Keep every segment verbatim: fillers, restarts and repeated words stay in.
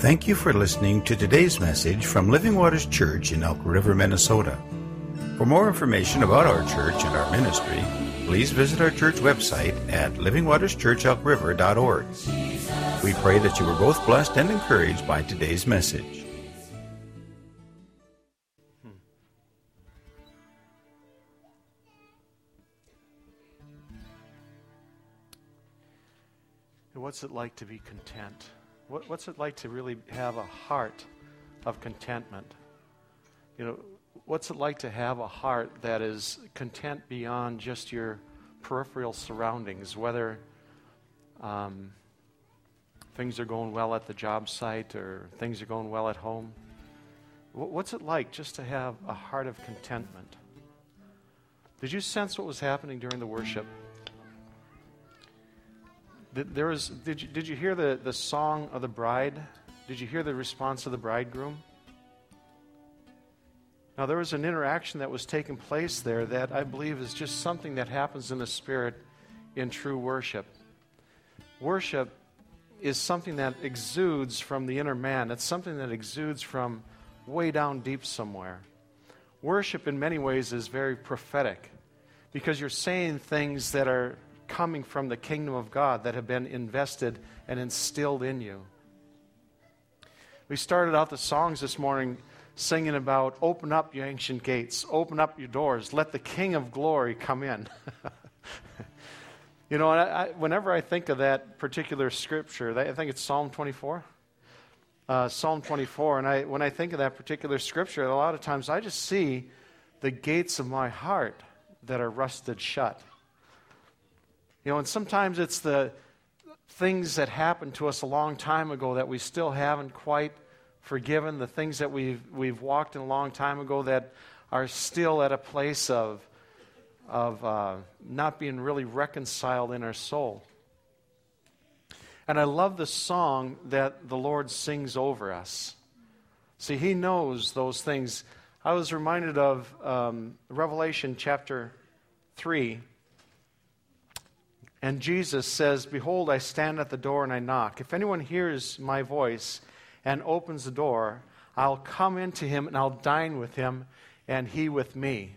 Thank you for listening to today's message from Living Waters Church in Elk River, Minnesota. For more information about our church and our ministry, please visit our church website at living waters church elk river dot org. We pray that you were both blessed and encouraged by today's message. What's it like to be content? What, what's it like to really have a heart of contentment? You know, what's it like to have a heart that is content beyond just your peripheral surroundings, whether um, things are going well at the job site or things are going well at home? What's it like just to have a heart of contentment? Did you sense what was happening during the worship? Did, there was, did, you, did you hear the, the song of the bride? Did you hear the response of the bridegroom? Now, there was an interaction that was taking place there that I believe is just something that happens in the Spirit in true worship. Worship is something that exudes from the inner man. It's something that exudes from way down deep somewhere. Worship, in many ways, is very prophetic because you're saying things that are coming from the kingdom of God that have been invested and instilled in you. We started out the songs this morning singing about open up your ancient gates, open up your doors, let the King of glory come in. You know, I, I, whenever I think of that particular scripture, I think it's Psalm twenty-four. Uh, Psalm twenty-four, and I, when I think of that particular scripture, a lot of times I just see the gates of my heart that are rusted shut. You know, and sometimes it's the things that happened to us a long time ago that we still haven't quite forgiven, the things that we've we've walked in a long time ago that are still at a place of, of uh, not being really reconciled in our soul. And I love the song that the Lord sings over us. See, He knows those things. I was reminded of um, Revelation chapter three. And Jesus says, "Behold, I stand at the door and I knock. If anyone hears my voice and opens the door, I'll come into him and I'll dine with him and he with me."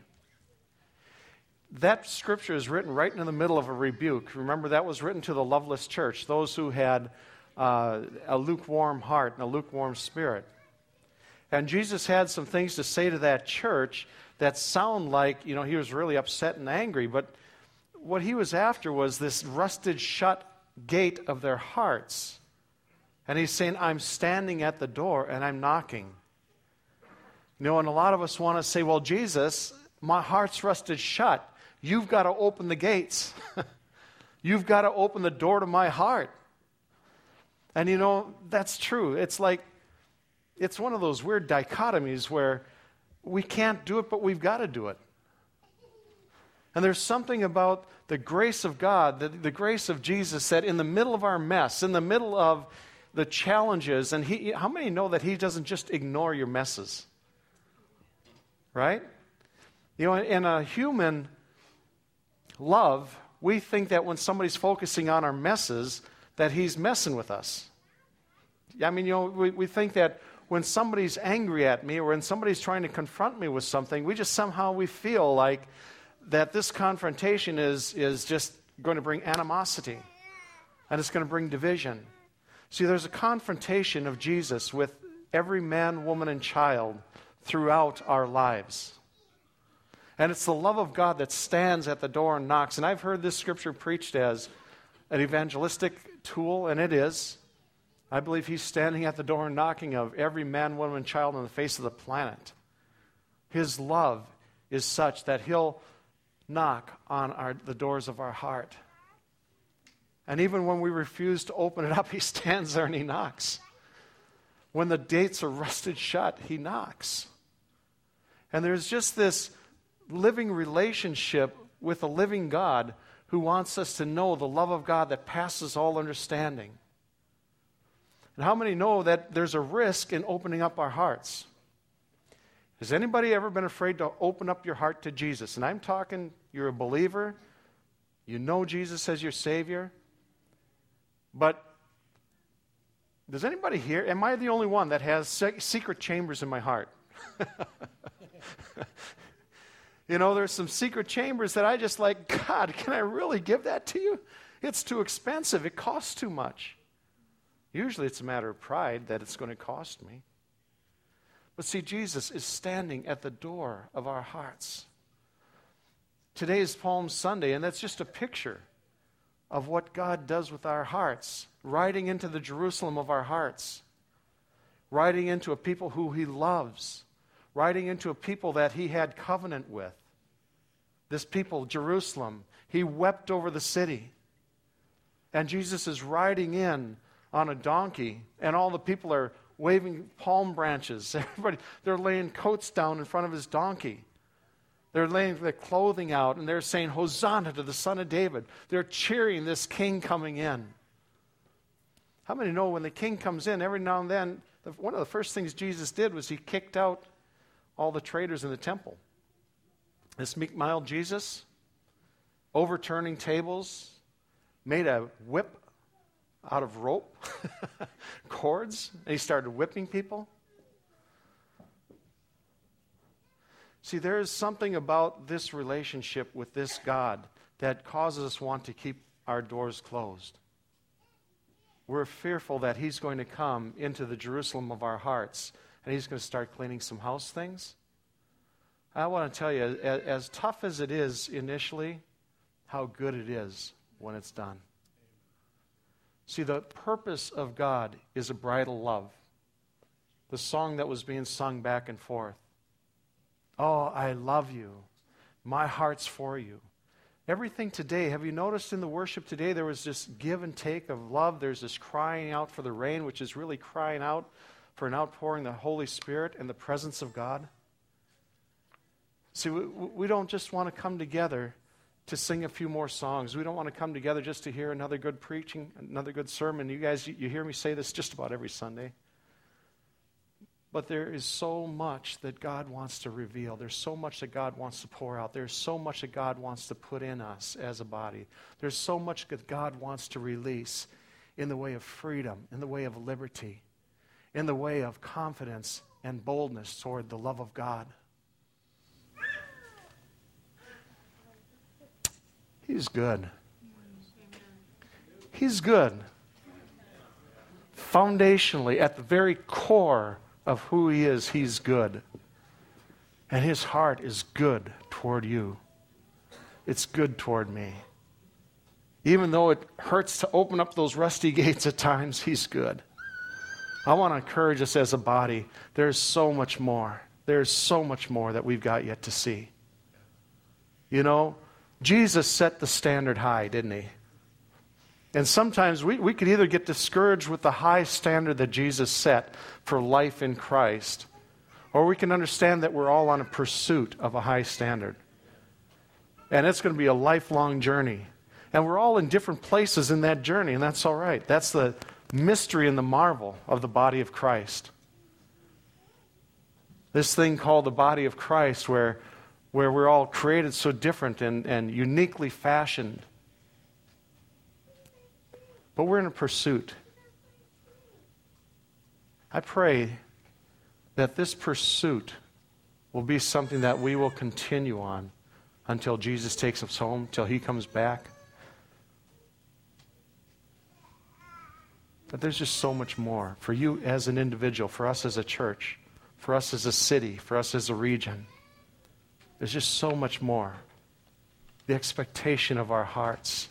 That scripture is written right in the middle of a rebuke. Remember, that was written to the loveless church, those who had uh, a lukewarm heart and a lukewarm spirit. And Jesus had some things to say to that church that sound like, you know, he was really upset and angry, but what he was after was this rusted shut gate of their hearts. And he's saying, I'm standing at the door and I'm knocking. You know, and a lot of us want to say, well, Jesus, my heart's rusted shut. You've got to open the gates. You've got to open the door to my heart. And you know, that's true. It's like, it's one of those weird dichotomies where we can't do it, but we've got to do it. And there's something about the grace of God, the, the grace of Jesus, that in the middle of our mess, in the middle of the challenges, and he, how many know that He doesn't just ignore your messes? Right? You know, in a human love, we think that when somebody's focusing on our messes, that He's messing with us. I mean, you know, we, we think that when somebody's angry at me or when somebody's trying to confront me with something, we just somehow we feel like that this confrontation is, is just going to bring animosity and it's going to bring division. See, there's a confrontation of Jesus with every man, woman, and child throughout our lives. And it's the love of God that stands at the door and knocks. And I've heard this scripture preached as an evangelistic tool, and it is. I believe He's standing at the door and knocking of every man, woman, and child on the face of the planet. His love is such that He'll knock on our, the doors of our heart. And even when we refuse to open it up, He stands there and He knocks. When the gates are rusted shut, He knocks. And there's just this living relationship with a living God who wants us to know the love of God that passes all understanding. And how many know that there's a risk in opening up our hearts? Has anybody ever been afraid to open up your heart to Jesus? And I'm talking, you're a believer, you know Jesus as your Savior, but Does anybody here, am I the only one that has se- secret chambers in my heart? You know, there's some secret chambers that I just like, God, can I really give that to you? It's too expensive. It costs too much. Usually it's a matter of pride that it's going to cost me. But see, Jesus is standing at the door of our hearts. Today is Palm Sunday, and that's just a picture of what God does with our hearts, riding into the Jerusalem of our hearts, riding into a people who He loves, riding into a people that He had covenant with. This people, Jerusalem, He wept over the city. And Jesus is riding in on a donkey, and all the people are waving palm branches. Everybody, they're laying coats down in front of His donkey. They're laying their clothing out, and they're saying, Hosanna to the Son of David. They're cheering this king coming in. How many know when the king comes in, every now and then, the, one of the first things Jesus did was He kicked out all the traders in the temple. This meek, mild Jesus, overturning tables, made a whip out of rope, cords, and He started whipping people. See, there is something about this relationship with this God that causes us want to keep our doors closed. We're fearful that He's going to come into the Jerusalem of our hearts and He's going to start cleaning some house things. I want to tell you, as, as tough as it is initially, how good it is when it's done. See, the purpose of God is a bridal love. The song that was being sung back and forth. Oh, I love you. My heart's for you. Everything today, have you noticed in the worship today, there was this give and take of love. There's this crying out for the rain, which is really crying out for an outpouring of the Holy Spirit and the presence of God. See, we, we don't just want to come together to sing a few more songs. We don't want to come together just to hear another good preaching, another good sermon. You guys, you, you hear me say this just about every Sunday. But there is so much that God wants to reveal. There's so much that God wants to pour out. There's so much that God wants to put in us as a body. There's so much that God wants to release in the way of freedom, in the way of liberty, in the way of confidence and boldness toward the love of God. He's good. He's good. Foundationally, at the very core of who He is, He's good. And His heart is good toward you. It's good toward me. Even though it hurts to open up those rusty gates at times, He's good. I want to encourage us as a body. There's so much more. There's so much more that we've got yet to see. You know, Jesus set the standard high, didn't He? And sometimes we, we could either get discouraged with the high standard that Jesus set for life in Christ, or we can understand that we're all on a pursuit of a high standard. And it's going to be a lifelong journey. And we're all in different places in that journey, and that's all right. That's the mystery and the marvel of the body of Christ. This thing called the body of Christ, where, where we're all created so different and, and uniquely fashioned. But we're in a pursuit. I pray that this pursuit will be something that we will continue on until Jesus takes us home, till He comes back. But there's just so much more for you as an individual, for us as a church, for us as a city, for us as a region. There's just so much more. The expectation of our hearts.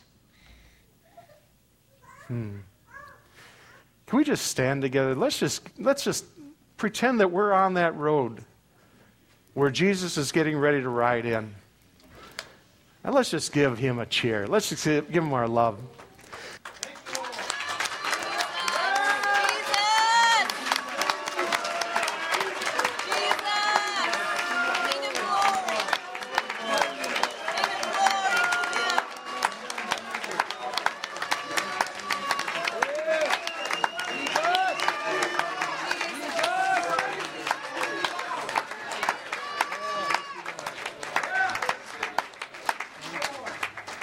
Hmm. Can we just stand together? Let's just let's just pretend that we're on that road where Jesus is getting ready to ride in. And let's just give Him a cheer. Let's just give Him our love.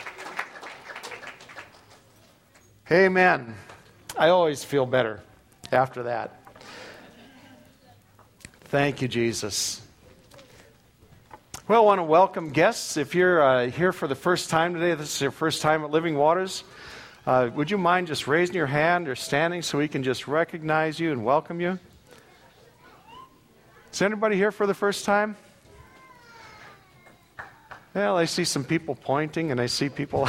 Amen. I always feel better after that. Thank you, Jesus. Well, I want to welcome guests. If you're uh, here for the first time today, this is your first time at Living Waters, uh, would you mind just raising your hand or standing so we can just recognize you and welcome you? Is anybody here for the first time? Well, I see some people pointing, and I see people,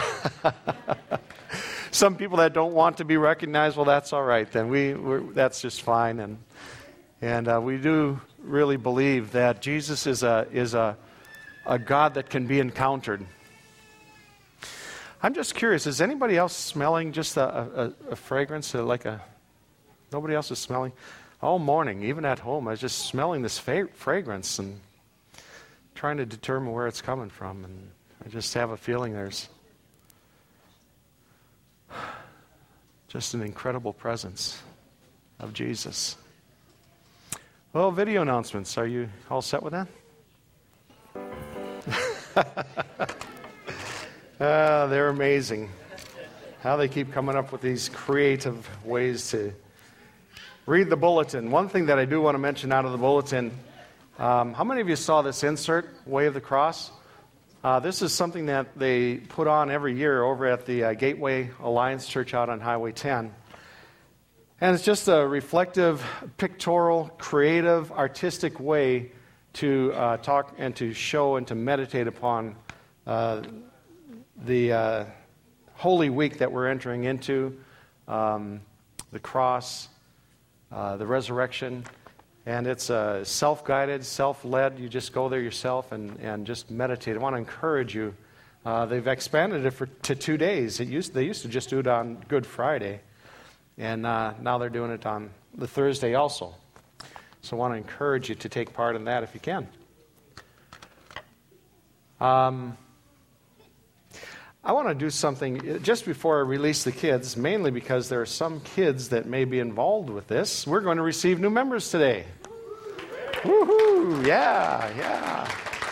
some people that don't want to be recognized. Well, that's all right then. We, we're, that's just fine, and and uh, we do really believe that Jesus is a is a a God that can be encountered. I'm just curious. Is anybody else smelling just a, a, a fragrance, uh, like a? Nobody else is smelling. All morning, even at home, I was just smelling this fa- fragrance and trying to determine where it's coming from, and I just have a feeling there's just an incredible presence of Jesus. Well, video announcements. Are you all set with that? uh, they're amazing. How they keep coming up with these creative ways to read the bulletin. One thing that I do want to mention out of the bulletin, um, how many of you saw this insert, Way of the Cross? Uh, this is something that they put on every year over at the uh, Gateway Alliance Church out on Highway ten. And it's just a reflective, pictorial, creative, artistic way to uh, talk and to show and to meditate upon uh, the uh, Holy Week that we're entering into, um, the cross, Uh, the resurrection, and it's uh, self-guided, self-led. You just go there yourself and, and just meditate. I want to encourage you. Uh, they've expanded it for to two days. It used they used to just do it on Good Friday, and uh, now they're doing it on the Thursday also. So I want to encourage you to take part in that if you can. Um, I want to do something just before I release the kids, mainly because there are some kids that may be involved with this. We're going to receive new members today. Woohoo! Yeah, yeah.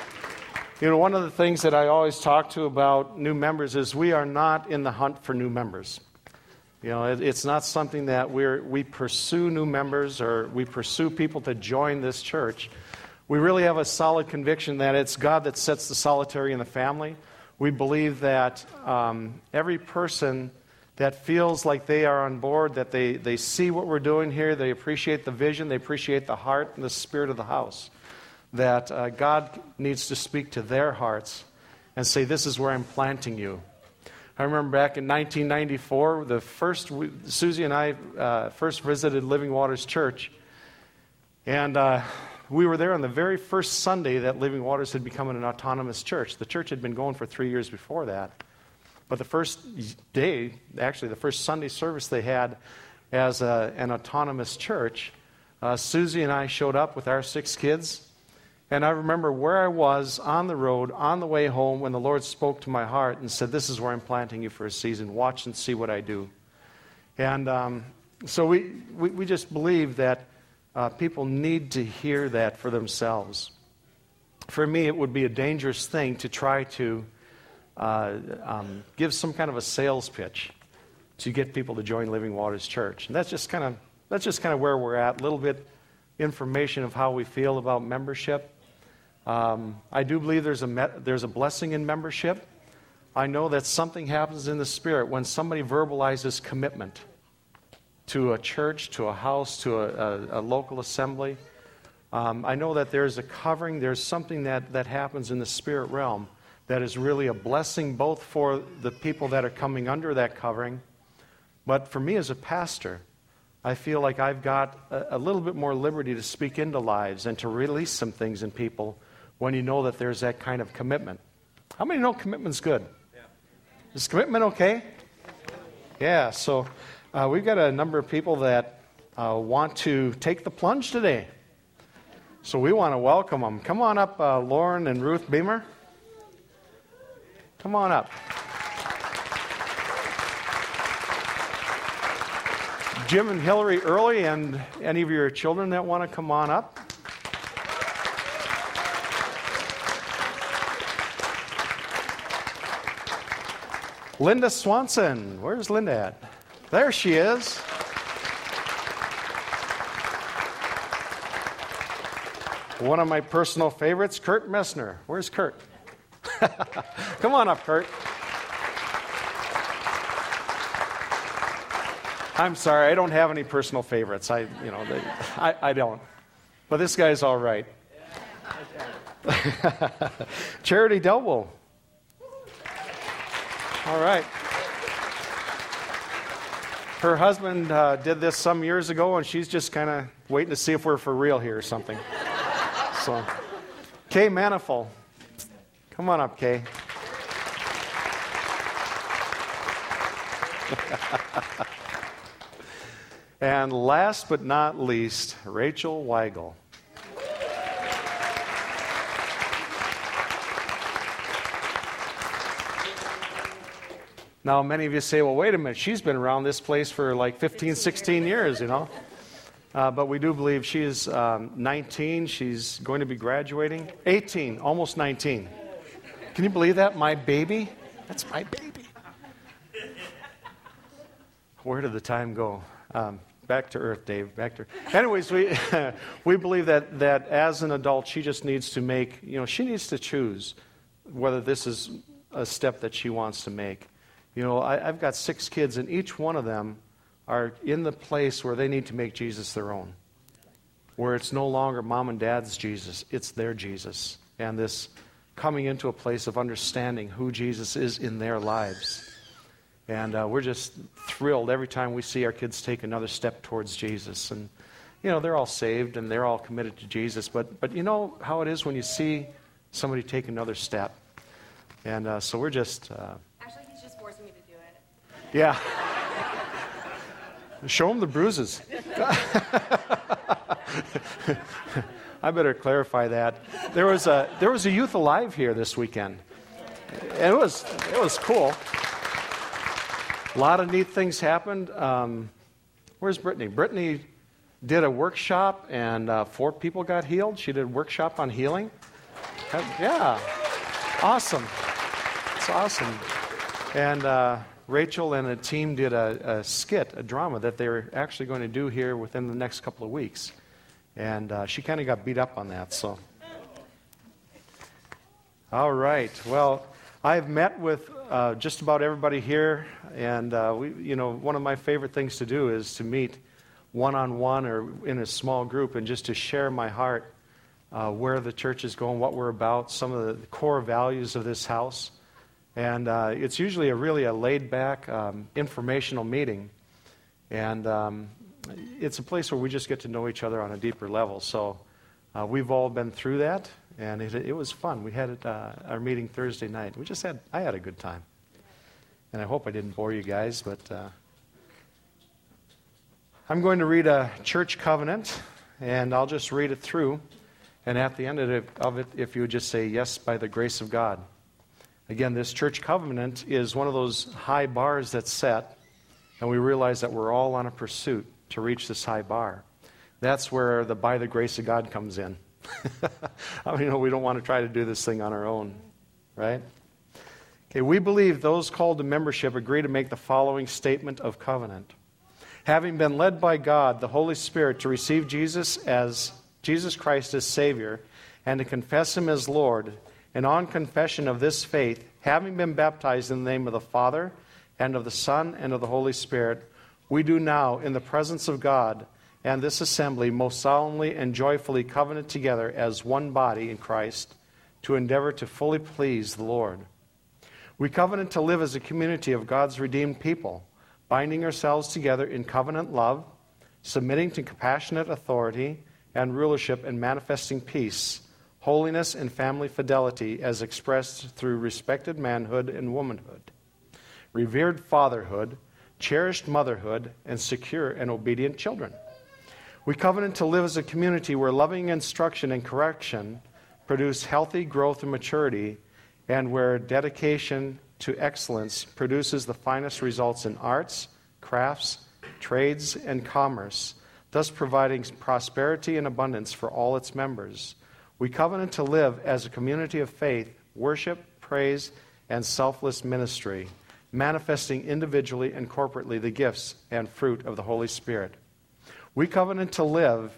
You know, one of the things that I always talk to about new members is we are not in the hunt for new members. You know, it, it's not something that we're, we pursue new members or we pursue people to join this church. We really have a solid conviction that it's God that sets the solitary in the family. We believe that um, every person that feels like they are on board, that they, they see what we're doing here, they appreciate the vision, they appreciate the heart and the spirit of the house, that uh, God needs to speak to their hearts and say, this is where I'm planting you. I remember back in nineteen ninety-four, the first we, Susie and I uh, first visited Living Waters Church, and uh, we were there on the very first Sunday that Living Waters had become an autonomous church. The church had been going for three years before that. But the first day, actually the first Sunday service they had as a, an autonomous church, uh, Susie and I showed up with our six kids. And I remember where I was on the road, on the way home, when the Lord spoke to my heart and said, this is where I'm planting you for a season. Watch and see what I do. And um, so we, we, we just believe that Uh, people need to hear that for themselves. For me, it would be a dangerous thing to try to uh, um, give some kind of a sales pitch to get people to join Living Waters Church. And that's just kind of that's just kind of where we're at. A little bit information of how we feel about membership. Um, I do believe there's a me- there's a blessing in membership. I know that something happens in the spirit when somebody verbalizes commitment to a church, to a house, to a, a, a local assembly. Um, I know that there's a covering, there's something that, that happens in the spirit realm that is really a blessing both for the people that are coming under that covering, but for me as a pastor, I feel like I've got a, a little bit more liberty to speak into lives and to release some things in people when you know that there's that kind of commitment. How many know commitment's good? Yeah. Is commitment okay? Yeah, so Uh, we've got a number of people that uh, want to take the plunge today. So we want to welcome them. Come on up, uh, Lauren and Ruth Beamer. Come on up. Jim and Hillary Early, and any of your children that want to come on up. Linda Swanson. Where's Linda at? There she is. one of my personal favorites, Kurt Messner. Where's Kurt? Come on up, Kurt. I'm sorry, I don't have any personal favorites. I, you know, they, I, I don't. But this guy's all right. Charity Delbo. All right. Her husband uh, did this some years ago, and she's just kind of waiting to see if we're for real here or something. So, Kay Manifold. Come on up, Kay. And last but not least, Rachel Weigel. Now, many of you say, well, wait a minute, she's been around this place for like fifteen, sixteen years, you know. Uh, but we do believe she is um, nineteen. She's going to be graduating. eighteen, almost nineteen. Can you believe that? My baby? That's my baby. Where did the time go? Um, back to earth, Dave. Back to earth. Anyways, we we believe that, that as an adult, she just needs to make, you know, she needs to choose whether this is a step that she wants to make. You know, I, I've got six kids, and each one of them are in the place where they need to make Jesus their own, where it's no longer mom and dad's Jesus, it's their Jesus. And this coming into a place of understanding who Jesus is in their lives. And uh, we're just thrilled every time we see our kids take another step towards Jesus. And, you know, they're all saved and they're all committed to Jesus. But, but you know how it is when you see somebody take another step. And uh, so we're just... Uh, Actually, he's just forcing me to do it. Yeah. Show them the bruises. I better clarify that. There was a there was a Youth Alive here this weekend. And it was it was cool. A lot of neat things happened. Um, where's Brittany? Brittany did a workshop, and uh, four people got healed. She did a workshop on healing. Yeah, awesome. It's awesome. And uh, Rachel and a team did a, a skit, a drama that they're actually going to do here within the next couple of weeks. And uh, she kind of got beat up on that. So, all right. Well, I've met with uh, just about everybody here, and uh, we, you know, one of my favorite things to do is to meet one-on-one or in a small group and just to share my heart, uh, where the church is going, what we're about, some of the core values of this house. And uh, it's usually a really a laid-back, um, informational meeting. And um, it's a place where we just get to know each other on a deeper level. So uh, we've all been through that, and it, it was fun. We had it, uh, our meeting Thursday night. We just had, I had a good time. And I hope I didn't bore you guys, but uh, I'm going to read a church covenant, and I'll just read it through. And at the end of it, of it, if you would just say, yes, by the grace of God. Again, this church covenant is one of those high bars that's set, and we realize that we're all on a pursuit to reach this high bar. That's where the by the grace of God comes in. I mean, you know, we don't want to try to do this thing on our own, right? Okay, we believe those called to membership agree to make the following statement of covenant. Having been led by God, the Holy Spirit, to receive Jesus as Jesus Christ as Savior and to confess Him as Lord, and on confession of this faith, having been baptized in the name of the Father, and of the Son, and of the Holy Spirit, we do now, in the presence of God and this assembly, most solemnly and joyfully covenant together as one body in Christ, to endeavor to fully please the Lord. We covenant to live as a community of God's redeemed people, binding ourselves together in covenant love, submitting to compassionate authority and rulership, and manifesting peace, holiness, and family fidelity as expressed through respected manhood and womanhood, revered fatherhood, cherished motherhood, and secure and obedient children. We covenant to live as a community where loving instruction and correction produce healthy growth and maturity, and where dedication to excellence produces the finest results in arts, crafts, trades, and commerce, thus providing prosperity and abundance for all its members. We covenant to live as a community of faith, worship, praise, and selfless ministry, manifesting individually and corporately the gifts and fruit of the Holy Spirit. We covenant to live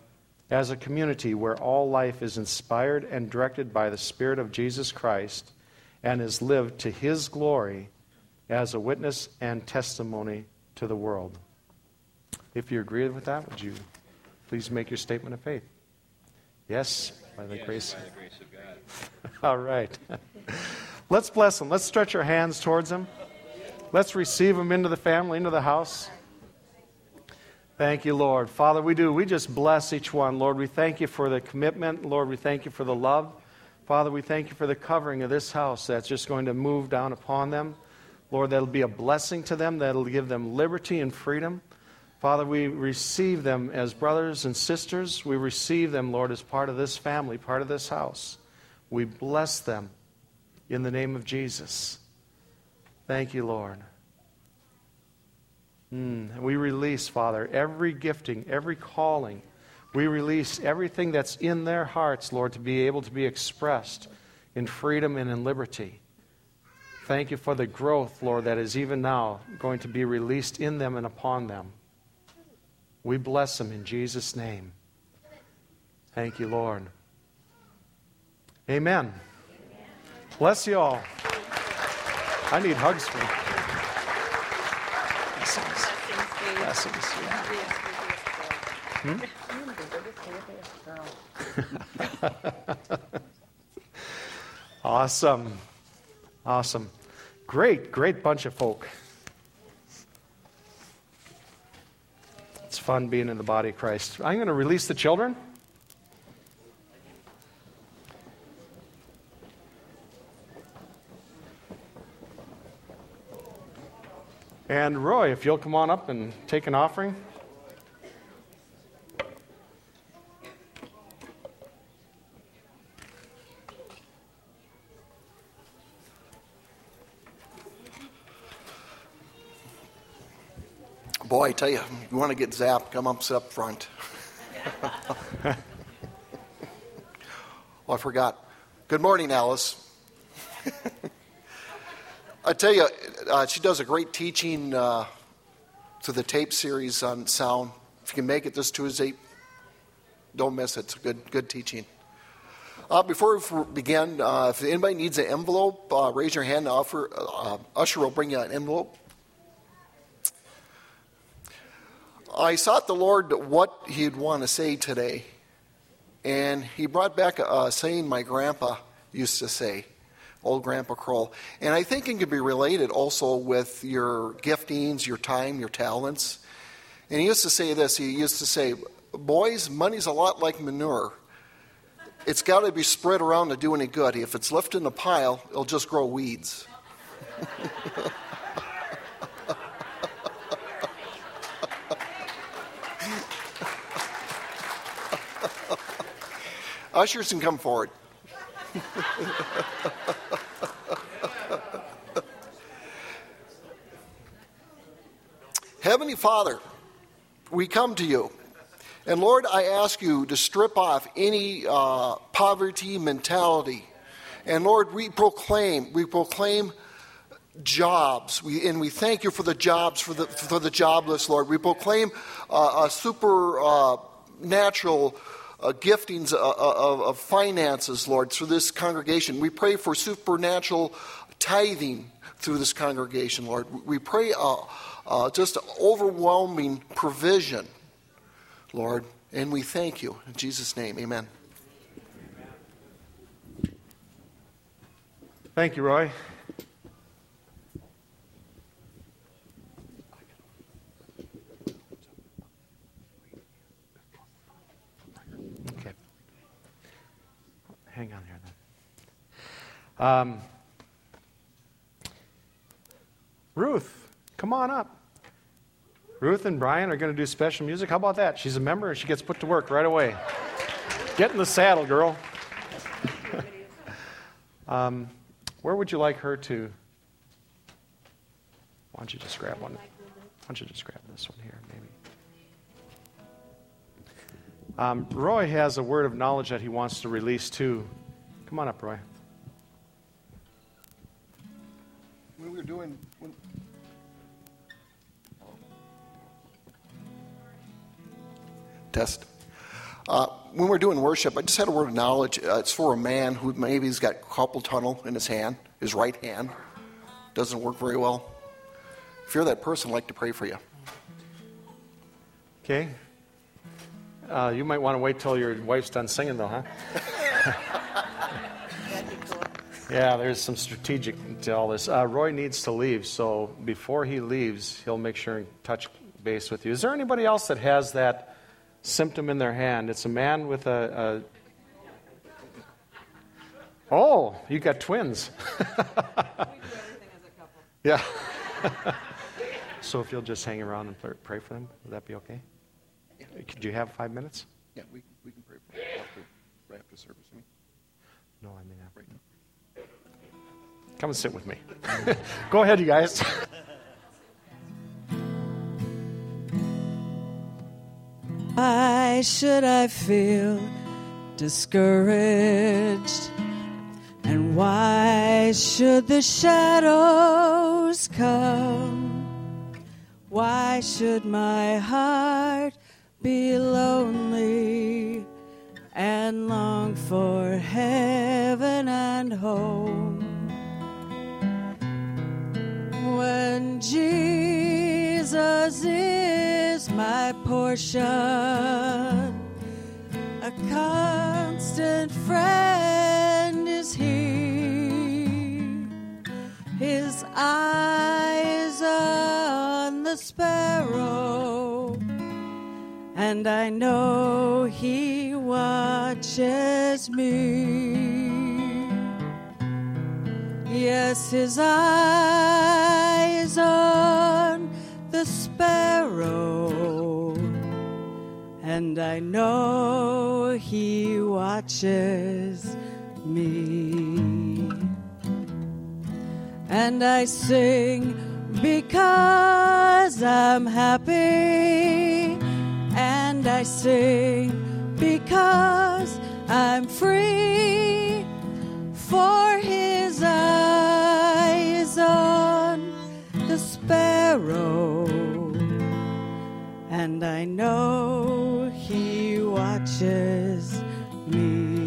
as a community where all life is inspired and directed by the Spirit of Jesus Christ and is lived to His glory as a witness and testimony to the world. If you agree with that, would you please make your statement of faith? Yes, by the, yes, grace. By the grace of God. All right. Let's bless them. Let's stretch our hands towards them. Let's receive them into the family, into the house. Thank you, Lord. Father, we do. We just bless each one. Lord, we thank you for the commitment. Lord, we thank you for the love. Father, we thank you for the covering of this house that's just going to move down upon them. Lord, that'll be a blessing to them. That'll give them liberty and freedom. Father, we receive them as brothers and sisters. We receive them, Lord, as part of this family, part of this house. We bless them in the name of Jesus. Thank you, Lord. Mm. We release, Father, every gifting, every calling. We release everything that's in their hearts, Lord, to be able to be expressed in freedom and in liberty. Thank you for the growth, Lord, that is even now going to be released in them and upon them. We bless them in Jesus' name. Thank you, Lord. Amen. Amen. Bless you all. I need hugs from you. Blessings. Blessings. Hmm? Awesome. Awesome. Great, great bunch of folk. It's fun being in the body of Christ. I'm going to release the children. And Roy, if you'll come on up and take an offering. Boy, I tell you, you want to get zapped, come up, sit up front. Oh, I forgot. Good morning, Alice. I tell you, uh, she does a great teaching uh, to the tape series on sound. If you can make it this Tuesday, don't miss it. It's a good, good teaching. Uh, before we begin, uh, if anybody needs an envelope, uh, raise your hand. Offer, uh, Usher will bring you an envelope. I sought the Lord what He'd want to say today, and He brought back a, a saying my grandpa used to say. Old Grandpa Kroll. And I think it can be related also with your giftings, your time, your talents. And he used to say this, he used to say, boys, money's a lot like manure. It's got to be spread around to do any good. If it's left in a pile, it'll just grow weeds. Ushers can come forward. Heavenly Father, we come to you. And Lord, I ask you to strip off any uh, poverty mentality. And Lord, we proclaim, we proclaim jobs. We, and we thank you for the jobs, for the, for the jobless, Lord. We proclaim uh, a super uh, natural Uh, giftings uh, of, of finances, Lord, through this congregation. We pray for supernatural tithing through this congregation, Lord. We pray uh, uh, just overwhelming provision, Lord, and we thank you. In Jesus' name, amen. Thank you, Roy. Hang on here then. Um, Ruth, come on up. Ruth and Brian are going to do special music. How about that? She's a member and she gets put to work right away. Get in the saddle, girl. um, where would you like her to? Why don't you just grab one? Why don't you just grab this one here, maybe? Um, Roy has a word of knowledge that he wants to release too. Come on up, Roy. When we were doing... When... Test. Uh, when we're doing worship, I just had a word of knowledge. Uh, it's for a man who maybe has got carpal tunnel in his hand, his right hand. Doesn't work very well. If you're that person, I'd like to pray for you. Okay. Uh, you might want to wait till your wife's done singing, though, huh? Yeah, there's some strategic to all this. Uh, Roy needs to leave, so before he leaves, he'll make sure and touch base with you. Is there anybody else that has that symptom in their hand? It's a man with a... a... Oh, you got twins. We do everything as a couple. Yeah. So if you'll just hang around and pray- pray for them, would that be okay? Could you have five minutes? Yeah, we, we can pray for you after, right after service. I mean. No, I mean after. Come and sit with me. Go ahead, you guys. Why should I feel discouraged? And why should the shadows come? Why should my heart be lonely and long for heaven and home? When Jesus is my portion, a constant friend is He. His eyes on the sparrow, and I know He watches me. Yes, His eyes on the sparrow, and I know He watches me. And I sing because I'm happy, and I sing because I'm free, for His eyes on the sparrow, and I know He watches me.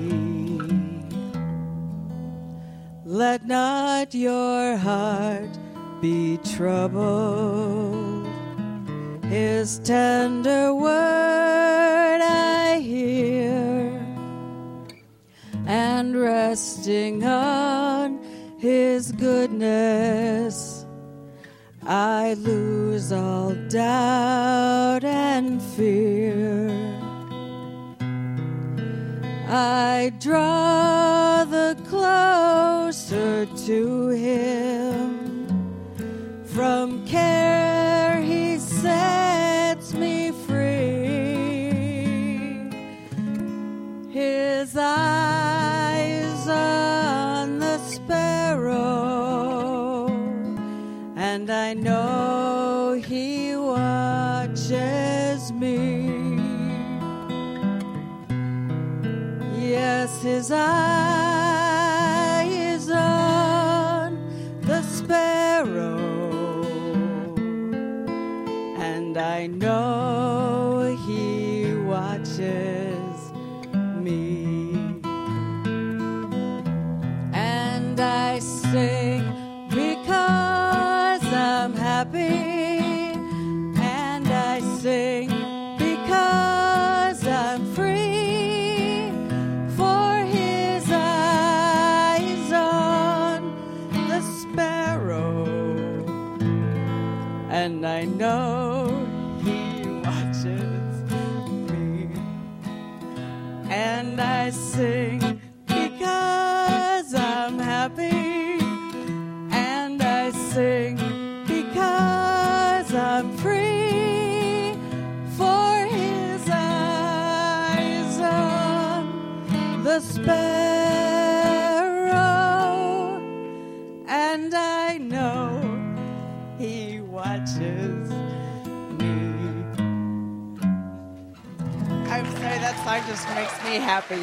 Let not your heart be troubled. His tender word I hear, and resting on His goodness, I lose all doubt and fear. I draw the closer to Him. From care He sets me free. His eyes on the sparrow, and I know He watches me. Yes, His eye is on the sparrow, and I know He watches me. And I sing because I'm happy, and I sing because I'm free, for His eyes on the sparrow, and I know He watches me. And I sing because I'm happy, and I sing because I'm free, for His eyes on the sparrow, and I know He watches me. I'm sorry, that song just makes me happy.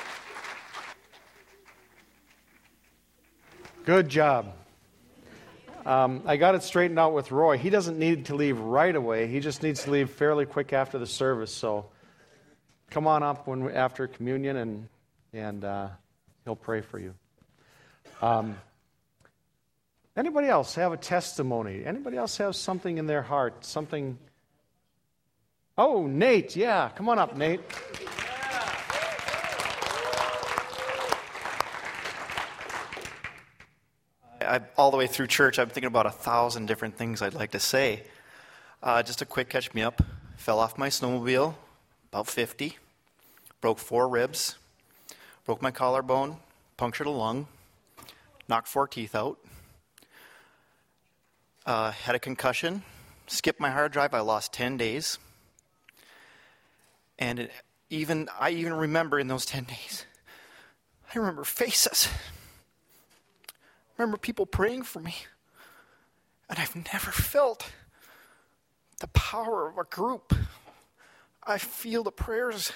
Good job. Um, I got it straightened out with Roy. He doesn't need to leave right away. He just needs to leave fairly quick after the service. So come on up when we, after communion, and and uh, he'll pray for you. Um, anybody else have a testimony? Anybody else have something in their heart? Something? Oh, Nate. Yeah, come on up, Nate. I, all the way through church, I'm thinking about a thousand different things I'd like to say. Uh, just a quick catch me up. Fell off my snowmobile, about fifty. Broke four ribs. Broke my collarbone. Punctured a lung. Knocked four teeth out. Uh, had a concussion. Skipped my hard drive. I lost ten days. And it, even I even remember in those ten days, I remember faces. I remember people praying for me. And I've never felt the power of a group. I feel the prayers.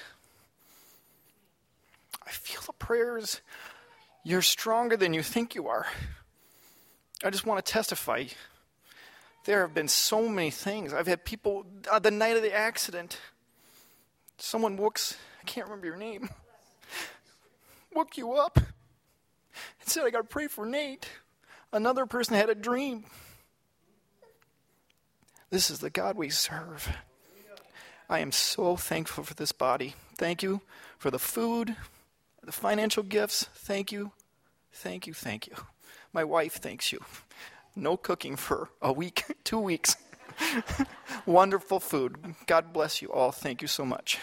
I feel the prayers. You're stronger than you think you are. I just want to testify. There have been so many things. I've had people, uh, the night of the accident, someone wooks, I can't remember your name, woke you up and said, I got to pray for Nate. Another person had a dream. This is the God we serve. I am so thankful for this body. Thank you for the food, the financial gifts. Thank you, thank you, thank you. My wife thanks you. No cooking for a week, two weeks. Wonderful food. God bless you all. Thank you so much.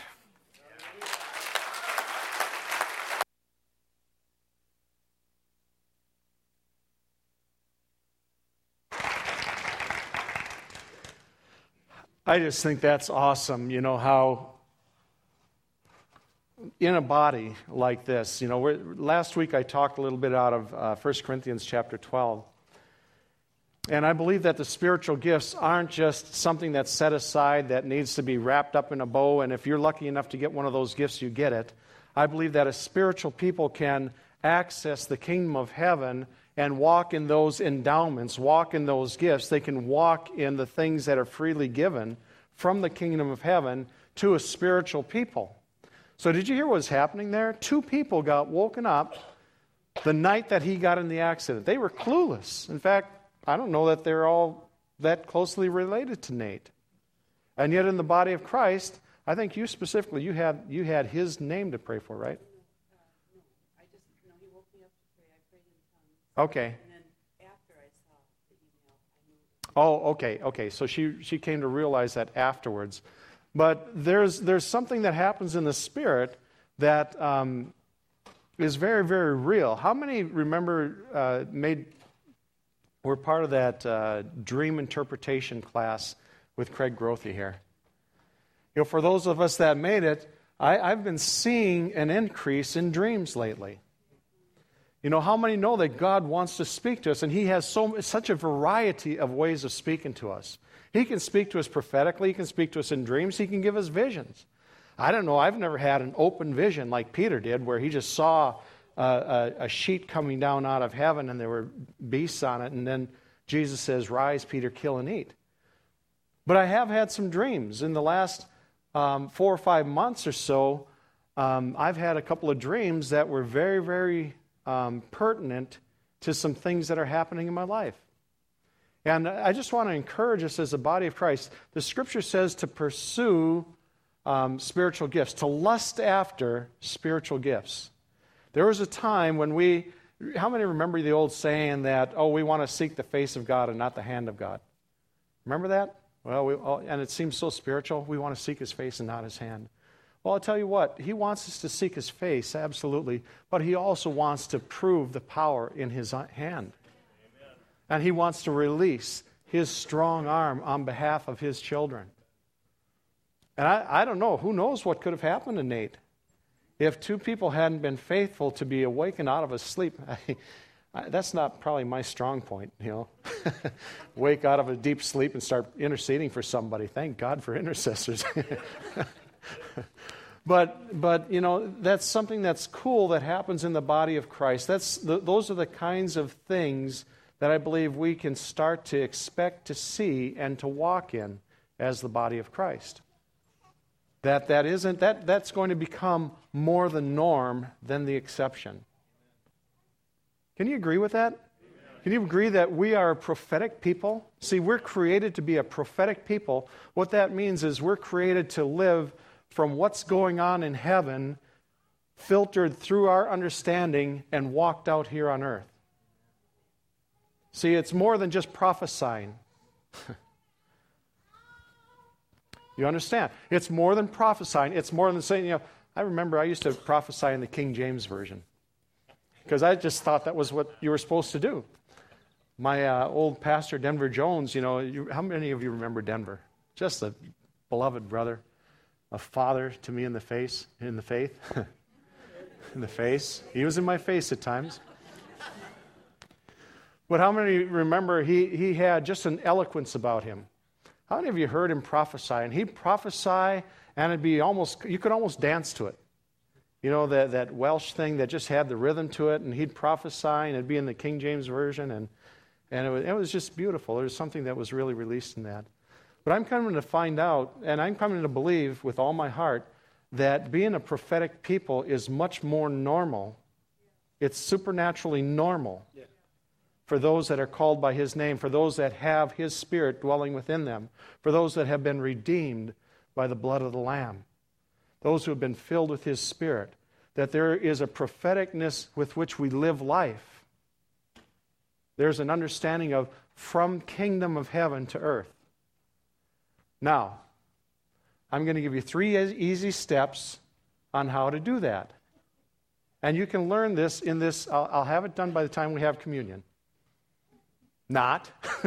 I just think that's awesome, you know, how in a body like this, you know, we're, last week I talked a little bit out of uh, First Corinthians chapter twelve. And I believe that the spiritual gifts aren't just something that's set aside that needs to be wrapped up in a bow, and if you're lucky enough to get one of those gifts, you get it. I believe that a spiritual people can access the kingdom of heaven and walk in those endowments, walk in those gifts. They can walk in the things that are freely given from the kingdom of heaven to a spiritual people. So did you hear what was happening there? Two people got woken up the night that he got in the accident. They were clueless. In fact, I don't know that they're all that closely related to Nate. And yet in the body of Christ, I think you specifically, you had you had his name to pray for, right? Okay. And then after I saw the email, I knew. Oh, okay, okay. So she, she came to realize that afterwards. But there's there's something that happens in the spirit that um, is very, very real. How many remember uh, made were part of that uh, dream interpretation class with Craig Grothy here? You know, for those of us that made it, I, I've been seeing an increase in dreams lately. You know, how many know that God wants to speak to us, and he has so such a variety of ways of speaking to us. He can speak to us prophetically, he can speak to us in dreams, he can give us visions. I don't know, I've never had an open vision like Peter did, where he just saw uh, a, a sheet coming down out of heaven, and there were beasts on it, and then Jesus says, rise, Peter, kill and eat. But I have had some dreams. In the last um, four or five months or so, um, I've had a couple of dreams that were very, very Um, pertinent to some things that are happening in my life. And I just want to encourage us as a body of Christ. The Scripture says to pursue um, spiritual gifts, to lust after spiritual gifts. There was a time when we, how many remember the old saying that, oh, we want to seek the face of God and not the hand of God? Remember that? Well, we, oh, and it seems so spiritual. We want to seek his face and not his hand. Well, I'll tell you what, he wants us to seek his face, absolutely, but he also wants to prove the power in his hand. Amen. And he wants to release his strong arm on behalf of his children. And I, I don't know, who knows what could have happened to Nate if two people hadn't been faithful to be awakened out of a sleep. I, I, that's not probably my strong point, you know. Wake out of a deep sleep and start interceding for somebody. Thank God for intercessors. But, but you know, that's something that's cool that happens in the body of Christ. That's the, those are the kinds of things that I believe we can start to expect to see and to walk in as the body of Christ. That that isn't that that's going to become more the norm than the exception. Can you agree with that? Can you agree that we are a prophetic people? See, we're created to be a prophetic people. What that means is we're created to live from what's going on in heaven, filtered through our understanding and walked out here on earth. See, it's more than just prophesying. You understand? It's more than prophesying. It's more than saying, you know, I remember I used to prophesy in the King James Version because I just thought that was what you were supposed to do. My uh, old pastor, Denver Jones, you know, you, how many of you remember Denver? Just a beloved brother, a father to me in the face, in the faith, in the face. He was in my face at times. But how many remember he, he had just an eloquence about him? How many of you heard him prophesy? And he'd prophesy, and it'd be almost, you could almost dance to it. You know, that, that Welsh thing that just had the rhythm to it, and he'd prophesy, and it'd be in the King James Version, and, and it, was, it was just beautiful. There was something that was really released in that. But I'm coming to find out, and I'm coming to believe with all my heart, that being a prophetic people is much more normal. It's supernaturally normal. Yeah. For those that are called by His name, for those that have His Spirit dwelling within them, for those that have been redeemed by the blood of the Lamb, those who have been filled with His Spirit, that there is a propheticness with which we live life. There's an understanding of from kingdom of heaven to earth. Now, I'm going to give you three easy steps on how to do that. And you can learn this in this, I'll, I'll have it done by the time we have communion. Not.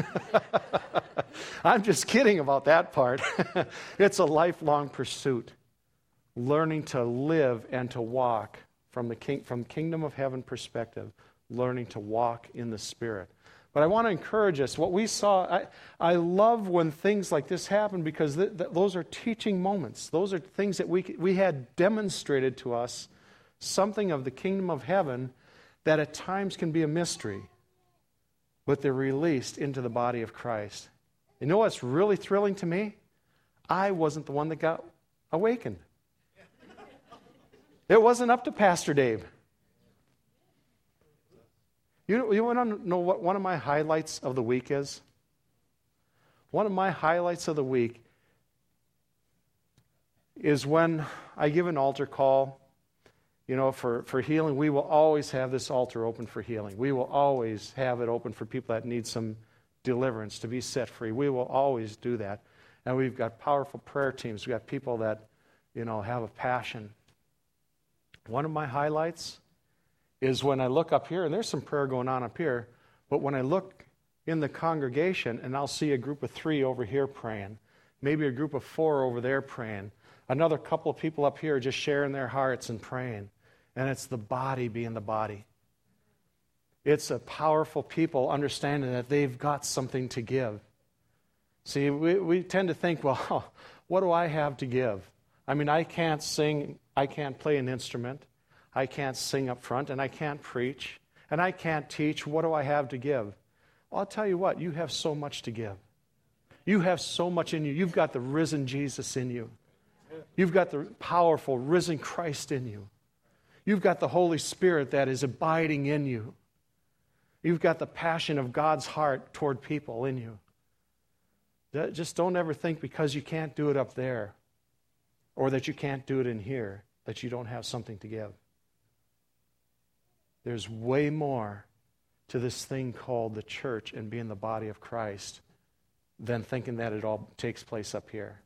I'm just kidding about that part. It's a lifelong pursuit. Learning to live and to walk from the king, from kingdom of heaven perspective, learning to walk in the Spirit. But I want to encourage us. What we saw, I, I love when things like this happen because th- th- those are teaching moments. Those are things that we we had demonstrated to us something of the kingdom of heaven that at times can be a mystery, but they're released into the body of Christ. You know what's really thrilling to me? I wasn't the one that got awakened. It wasn't up to Pastor Dave. You, you want to know what one of my highlights of the week is? One of my highlights of the week is when I give an altar call, you know, for, for healing. We will always have this altar open for healing. We will always have it open for people that need some deliverance, to be set free. We will always do that. And we've got powerful prayer teams. We've got people that, you know, have a passion. One of my highlights is when I look up here, and there's some prayer going on up here, but when I look in the congregation and I'll see a group of three over here praying, maybe a group of four over there praying, another couple of people up here just sharing their hearts and praying, and it's the body being the body. It's a powerful people understanding that they've got something to give. See, we, we tend to think, well, what do I have to give? I mean, I can't sing, I can't play an instrument, I can't sing up front, and I can't preach, and I can't teach. What do I have to give? Well, I'll tell you what, you have so much to give. You have so much in you. You've got the risen Jesus in you. You've got the powerful risen Christ in you. You've got the Holy Spirit that is abiding in you. You've got the passion of God's heart toward people in you. Just don't ever think because you can't do it up there or that you can't do it in here that you don't have something to give. There's way more to this thing called the church and being the body of Christ than thinking that it all takes place up here.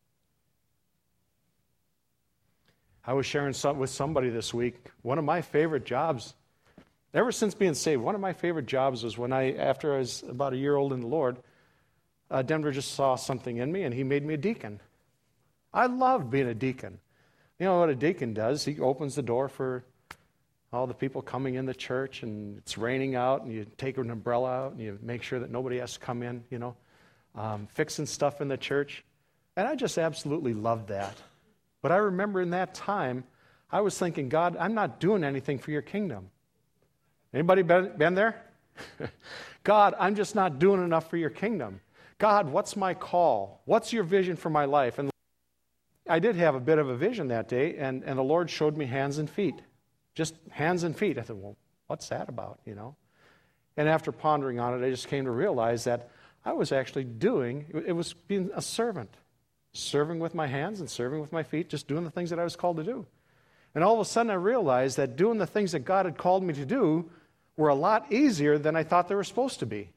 I was sharing some, with somebody this week, one of my favorite jobs, ever since being saved, one of my favorite jobs was when I, after I was about a year old in the Lord, uh, Denver just saw something in me and he made me a deacon. I loved being a deacon. You know what a deacon does? He opens the door for all the people coming in the church, and it's raining out, and you take an umbrella out, and you make sure that nobody has to come in, you know, um, fixing stuff in the church. And I just absolutely loved that. But I remember in that time, I was thinking, God, I'm not doing anything for your kingdom. Anybody been, been there? God, I'm just not doing enough for your kingdom. God, what's my call? What's your vision for my life? And I did have a bit of a vision that day, and, and the Lord showed me hands and feet. Just hands and feet. I thought, well, what's that about, you know? And after pondering on it, I just came to realize that I was actually doing, it was being a servant. Serving with my hands and serving with my feet, just doing the things that I was called to do. And all of a sudden I realized that doing the things that God had called me to do were a lot easier than I thought they were supposed to be.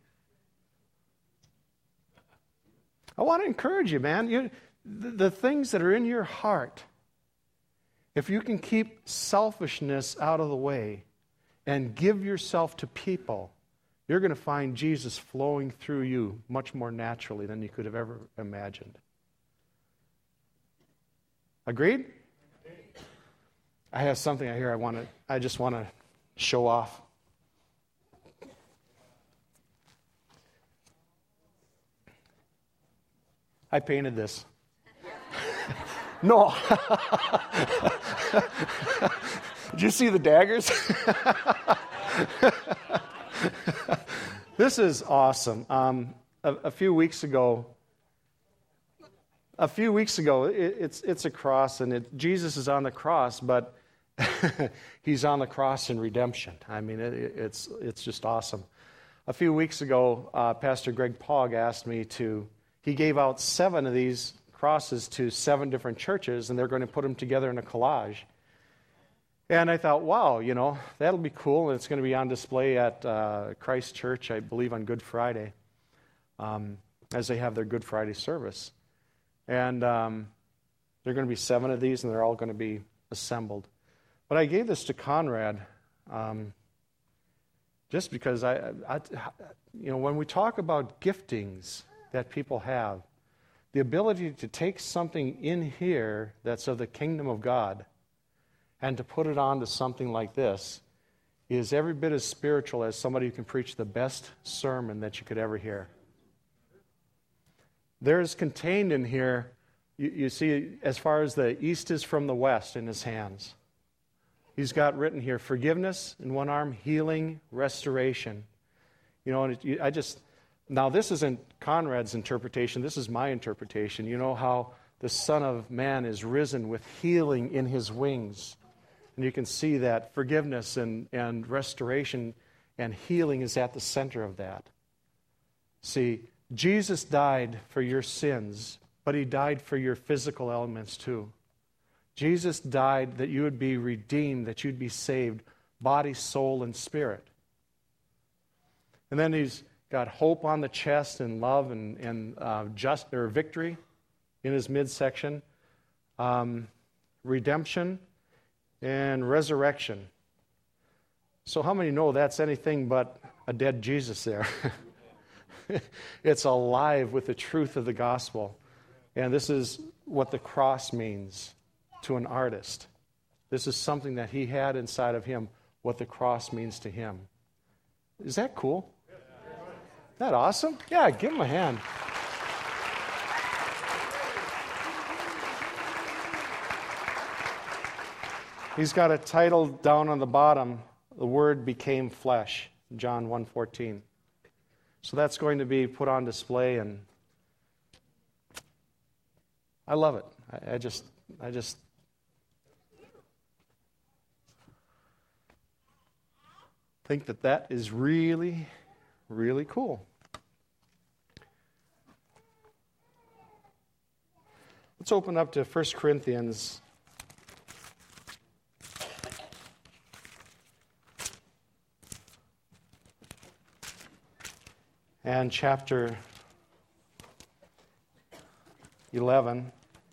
I want to encourage you, man. You, the, the things that are in your heart, if you can keep selfishness out of the way and give yourself to people, you're going to find Jesus flowing through you much more naturally than you could have ever imagined. Agreed? I have something I hear I want to, I just want to show off. I painted this. No. Did you see the daggers? This is awesome. Um, a, a few weeks ago, A few weeks ago, it, it's it's a cross, and it, Jesus is on the cross, but he's on the cross in redemption. I mean, it, it's it's just awesome. A few weeks ago, uh, Pastor Greg Pogg asked me to, he gave out seven of these crosses to seven different churches, and they're going to put them together in a collage. And I thought, wow, you know, that'll be cool, and it's going to be on display at uh, Christ Church, I believe, on Good Friday, um, as they have their Good Friday service. And um, there are going to be seven of these, and they're all going to be assembled. But I gave this to Conrad um, just because, I, I, you know, when we talk about giftings that people have, the ability to take something in here that's of the kingdom of God and to put it onto something like this is every bit as spiritual as somebody who can preach the best sermon that you could ever hear. There's contained in here, you, you see, as far as the east is from the west in his hands. He's got written here, forgiveness in one arm, healing, restoration. You know, and it, you, I just, now this isn't Conrad's interpretation, this is my interpretation. You know how the Son of Man is risen with healing in his wings. And you can see that forgiveness and, and restoration and healing is at the center of that. See, Jesus died for your sins, but he died for your physical elements too. Jesus died that you would be redeemed, that you'd be saved, body, soul, and spirit. And then he's got hope on the chest and love and, and uh, just or victory in his midsection, um, redemption, and resurrection. So how many know that's anything but a dead Jesus there? It's alive with the truth of the gospel. And this is what the cross means to an artist. This is something that he had inside of him, what the cross means to him. Is that cool? Isn't that awesome? Yeah, give him a hand. He's got a title down on the bottom, The Word Became Flesh, John one fourteen. So that's going to be put on display, and I love it. I, I just, I just think that that is really, really cool. Let's open up to First Corinthians and chapter eleven.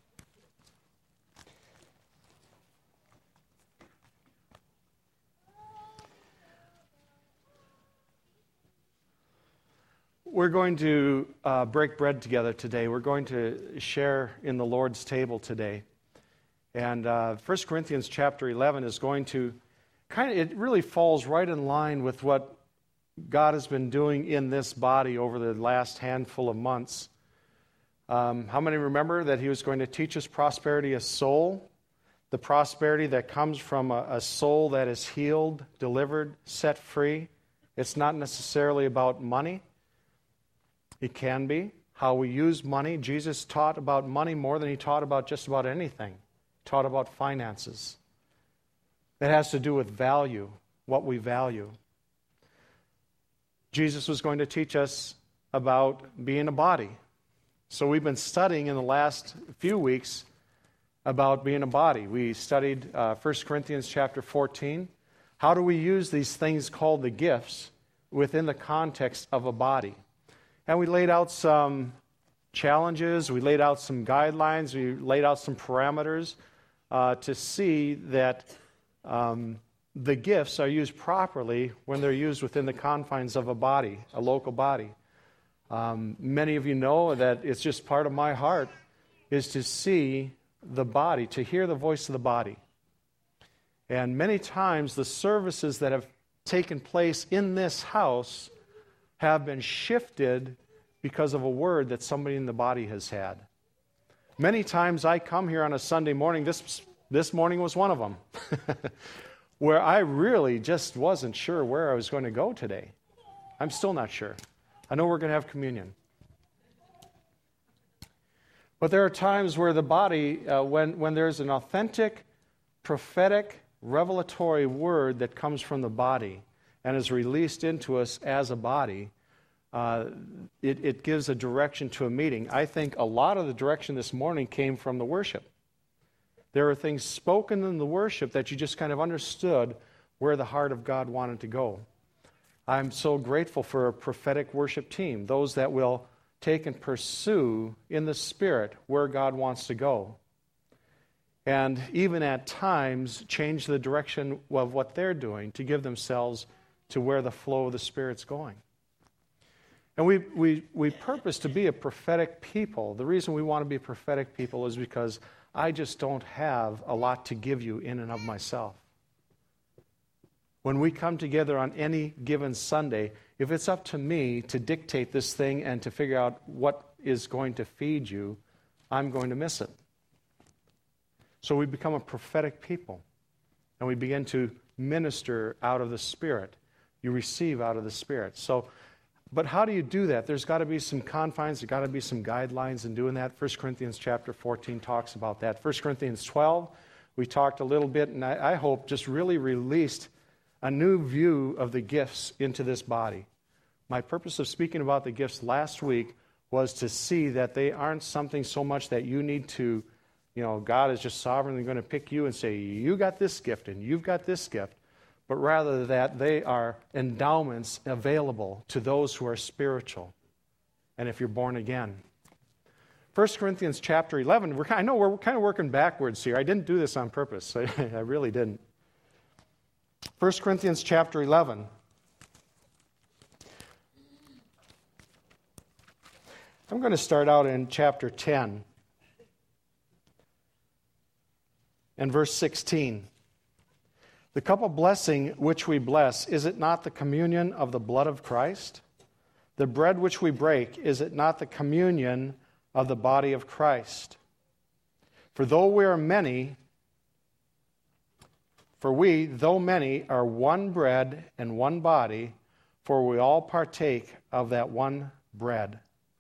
We're going to uh, break bread together today. We're going to share in the Lord's table today. And uh, First Corinthians chapter eleven is going to kind of, it really falls right in line with what God has been doing in this body over the last handful of months. Um, how many remember that he was going to teach us prosperity of soul? The prosperity that comes from a, a soul that is healed, delivered, set free, It's not necessarily about money. It can be. How we use money. Jesus taught about money more than he taught about just about anything. He taught about finances. It has to do with value, what we value. Jesus was going to teach us about being a body. So we've been studying in the last few weeks about being a body. We studied uh, First Corinthians chapter fourteen. How do we use these things called the gifts within the context of a body? And we laid out some challenges, we laid out some guidelines, we laid out some parameters uh, to see that um, the gifts are used properly when they're used within the confines of a body, a local body. Um, many of you know that it's just part of my heart is to see the body, to hear the voice of the body. And many times the services that have taken place in this house have been shifted because of a word that somebody in the body has had. Many times I come here on a Sunday morning, this, this morning was one of them, where I really just wasn't sure where I was going to go today. I'm still not sure. I know we're going to have communion. But there are times where the body, uh, when, when there's an authentic, prophetic, revelatory word that comes from the body and is released into us as a body, uh, it, it gives a direction to a meeting. I think a lot of the direction this morning came from the worship. There were things spoken in the worship that you just kind of understood where the heart of God wanted to go. I'm so grateful for a prophetic worship team, those that will take and pursue in the Spirit where God wants to go. And even at times change the direction of what they're doing to give themselves to where the flow of the Spirit's going. And we, we, we purpose to be a prophetic people. The reason we want to be a prophetic people is because I just don't have a lot to give you in and of myself. When we come together on any given Sunday, if it's up to me to dictate this thing and to figure out what is going to feed you, I'm going to miss it. So we become a prophetic people, and we begin to minister out of the Spirit. You receive out of the Spirit. So, but how do you do that? There's got to be some confines. There's got to be some guidelines in doing that. First Corinthians chapter fourteen talks about that. First Corinthians twelve, we talked a little bit, and I, I hope just really released a new view of the gifts into this body. My purpose of speaking about the gifts last week was to see that they aren't something so much that you need to, you know, God is just sovereignly going to pick you and say, you got this gift and you've got this gift, but rather that they are endowments available to those who are spiritual and if you're born again. First Corinthians chapter eleven, we're, I know we're kind of working backwards here. I didn't do this on purpose. I, I really didn't. First Corinthians chapter eleven. I'm going to start out in chapter ten and verse sixteen. The cup of blessing which we bless, is it not the communion of the blood of Christ? The bread which we break, is it not the communion of the body of Christ? For though we are many, For we, though many, are one bread and one body, for we all partake of that one bread.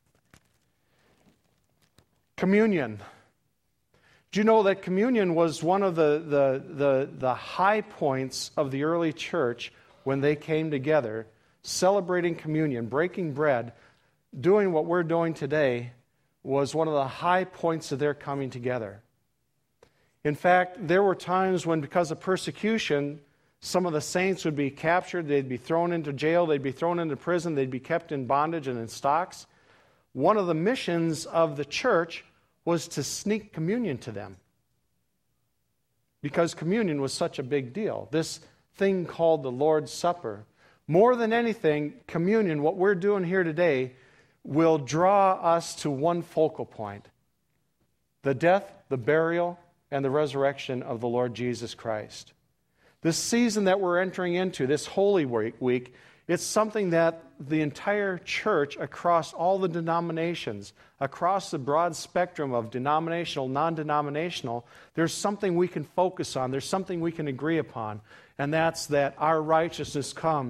Communion. Do you know that communion was one of the, the, the, the high points of the early church when they came together, celebrating communion, breaking bread, doing what we're doing today was one of the high points of their coming together. In fact, there were times when, because of persecution, some of the saints would be captured, they'd be thrown into jail, they'd be thrown into prison, they'd be kept in bondage and in stocks. One of the missions of the church was to sneak communion to them, because communion was such a big deal. This thing called the Lord's Supper. More than anything, communion, what we're doing here today, will draw us to one focal point: the death, the burial, and the resurrection of the Lord Jesus Christ. This season that we're entering into, this Holy Week, it's something that the entire church across all the denominations, across the broad spectrum of denominational, non-denominational, there's something we can focus on, there's something we can agree upon, and that's that our righteousness comes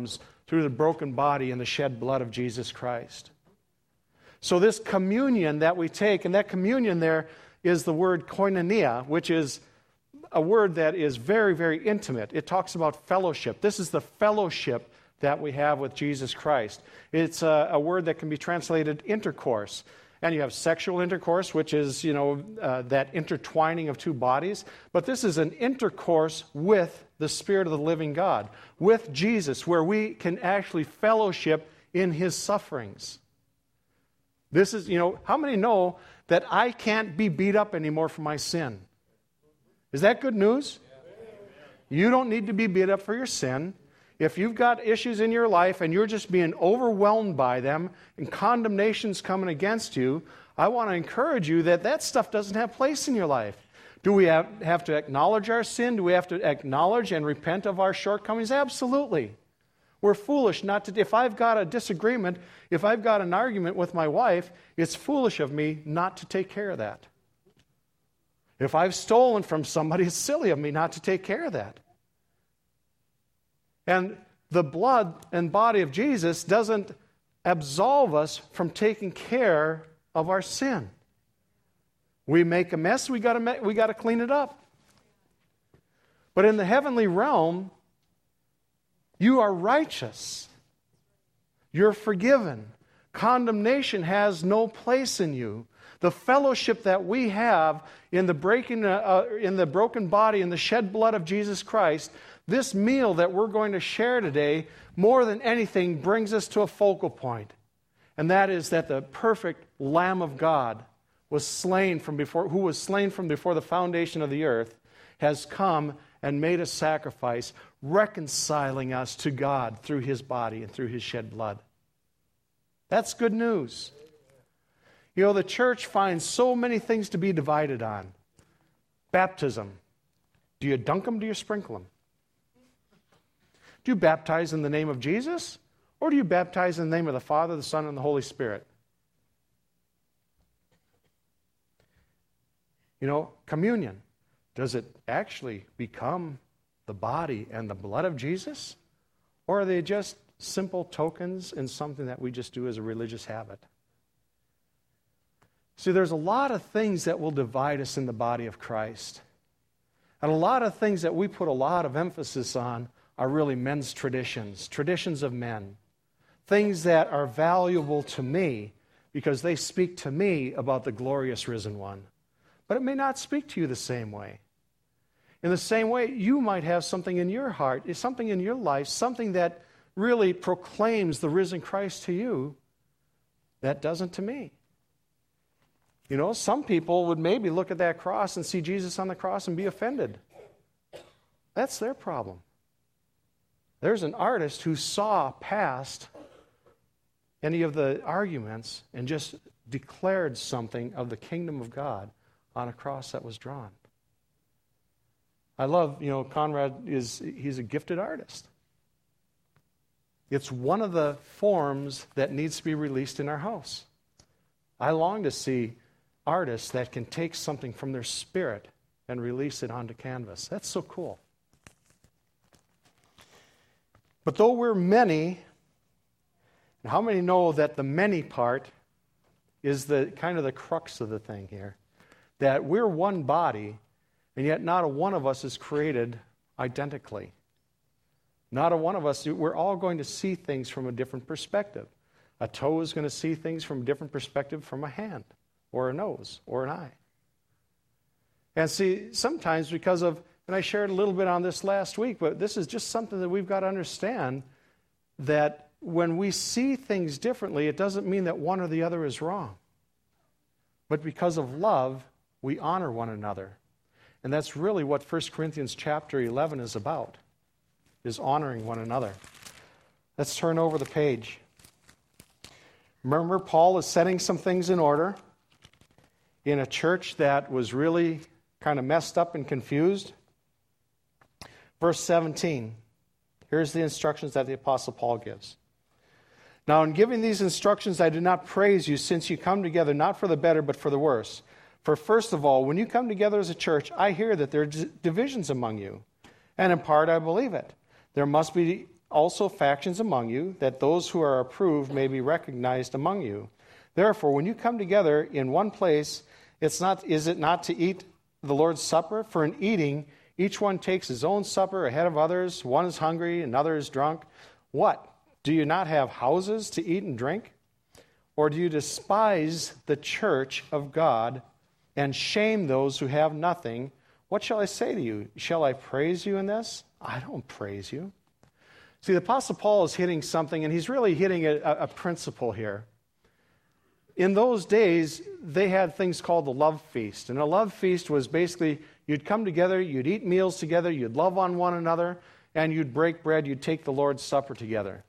through the broken body and the shed blood of Jesus Christ. So this communion that we take, and that communion there is the word koinonia, which is a word that is very, very intimate. It talks about fellowship. This is the fellowship that we have with Jesus Christ. It's a, a word that can be translated intercourse. And you have sexual intercourse, which is, you know, uh, that intertwining of two bodies. But this is an intercourse with the Spirit of the living God, with Jesus, where we can actually fellowship in His sufferings. This is, you know, how many know that I can't be beat up anymore for my sin? Is that good news? You don't need to be beat up for your sin. If you've got issues in your life and you're just being overwhelmed by them and condemnation's coming against you, I want to encourage you that that stuff doesn't have place in your life. Do we have, have to acknowledge our sin? Do we have to acknowledge and repent of our shortcomings? Absolutely. We're foolish not to. If I've got a disagreement, if I've got an argument with my wife, it's foolish of me not to take care of that. If I've stolen from somebody, it's silly of me not to take care of that. And the blood and body of Jesus doesn't absolve us from taking care of our sin. We make a mess, we got to we got to clean it up. But in the heavenly realm, you are righteous. You're forgiven. Condemnation has no place in you. The fellowship that we have in the breaking, uh, in the broken body and the shed blood of Jesus Christ, this meal that we're going to share today, more than anything, brings us to a focal point. And that is that the perfect Lamb of God was slain from before, who was slain from before the foundation of the earth, has come and made a sacrifice, reconciling us to God through His body and through His shed blood. That's good news. You know, the church finds so many things to be divided on. Baptism. Do you dunk them? Do you sprinkle them? Do you baptize in the name of Jesus? Or do you baptize in the name of the Father, the Son, and the Holy Spirit? You know, communion. Does it actually become the body and the blood of Jesus? Or are they just simple tokens and something that we just do as a religious habit? See, there's a lot of things that will divide us in the body of Christ. And a lot of things that we put a lot of emphasis on are really men's traditions, traditions of men. Things that are valuable to me because they speak to me about the glorious risen one. But it may not speak to you the same way. In the same way, you might have something in your heart, something in your life, something that really proclaims the risen Christ to you that doesn't to me. You know, some people would maybe look at that cross and see Jesus on the cross and be offended. That's their problem. There's an artist who saw past any of the arguments and just declared something of the kingdom of God on a cross that was drawn. I love, you know, Conrad is, he's a gifted artist. It's one of the forms that needs to be released in our house. I long to see artists that can take something from their spirit and release it onto canvas. That's so cool. But though we're many, how many know that the many part is the kind of the crux of the thing here? That we're one body, and yet not a one of us is created identically. Not a one of us, we're all going to see things from a different perspective. A toe is going to see things from a different perspective from a hand, or a nose, or an eye. And see, sometimes because of, and I shared a little bit on this last week, but this is just something that we've got to understand, that when we see things differently, it doesn't mean that one or the other is wrong. But because of love, we honor one another. And that's really what First Corinthians chapter eleven is about, is honoring one another. Let's turn over the page. Remember, Paul is setting some things in order in a church that was really kind of messed up and confused. Verse seventeen. Here's the instructions that the Apostle Paul gives. Now, in giving these instructions, I did not praise you, since you come together not for the better, but for the worse. For first of all, when you come together as a church, I hear that there are divisions among you. And in part, I believe it. There must be also factions among you, that those who are approved may be recognized among you. Therefore, when you come together in one place, it's not, is it not to eat the Lord's Supper? For in eating, each one takes his own supper ahead of others. One is hungry, another is drunk. What? Do you not have houses to eat and drink? Or do you despise the church of God and shame those who have nothing? What shall I say to you? Shall I praise you in this? I don't praise you. See, the Apostle Paul is hitting something, and he's really hitting a, a principle here. In those days, they had things called the love feast. And a love feast was basically you'd come together, you'd eat meals together, you'd love on one another, and you'd break bread, you'd take the Lord's Supper together.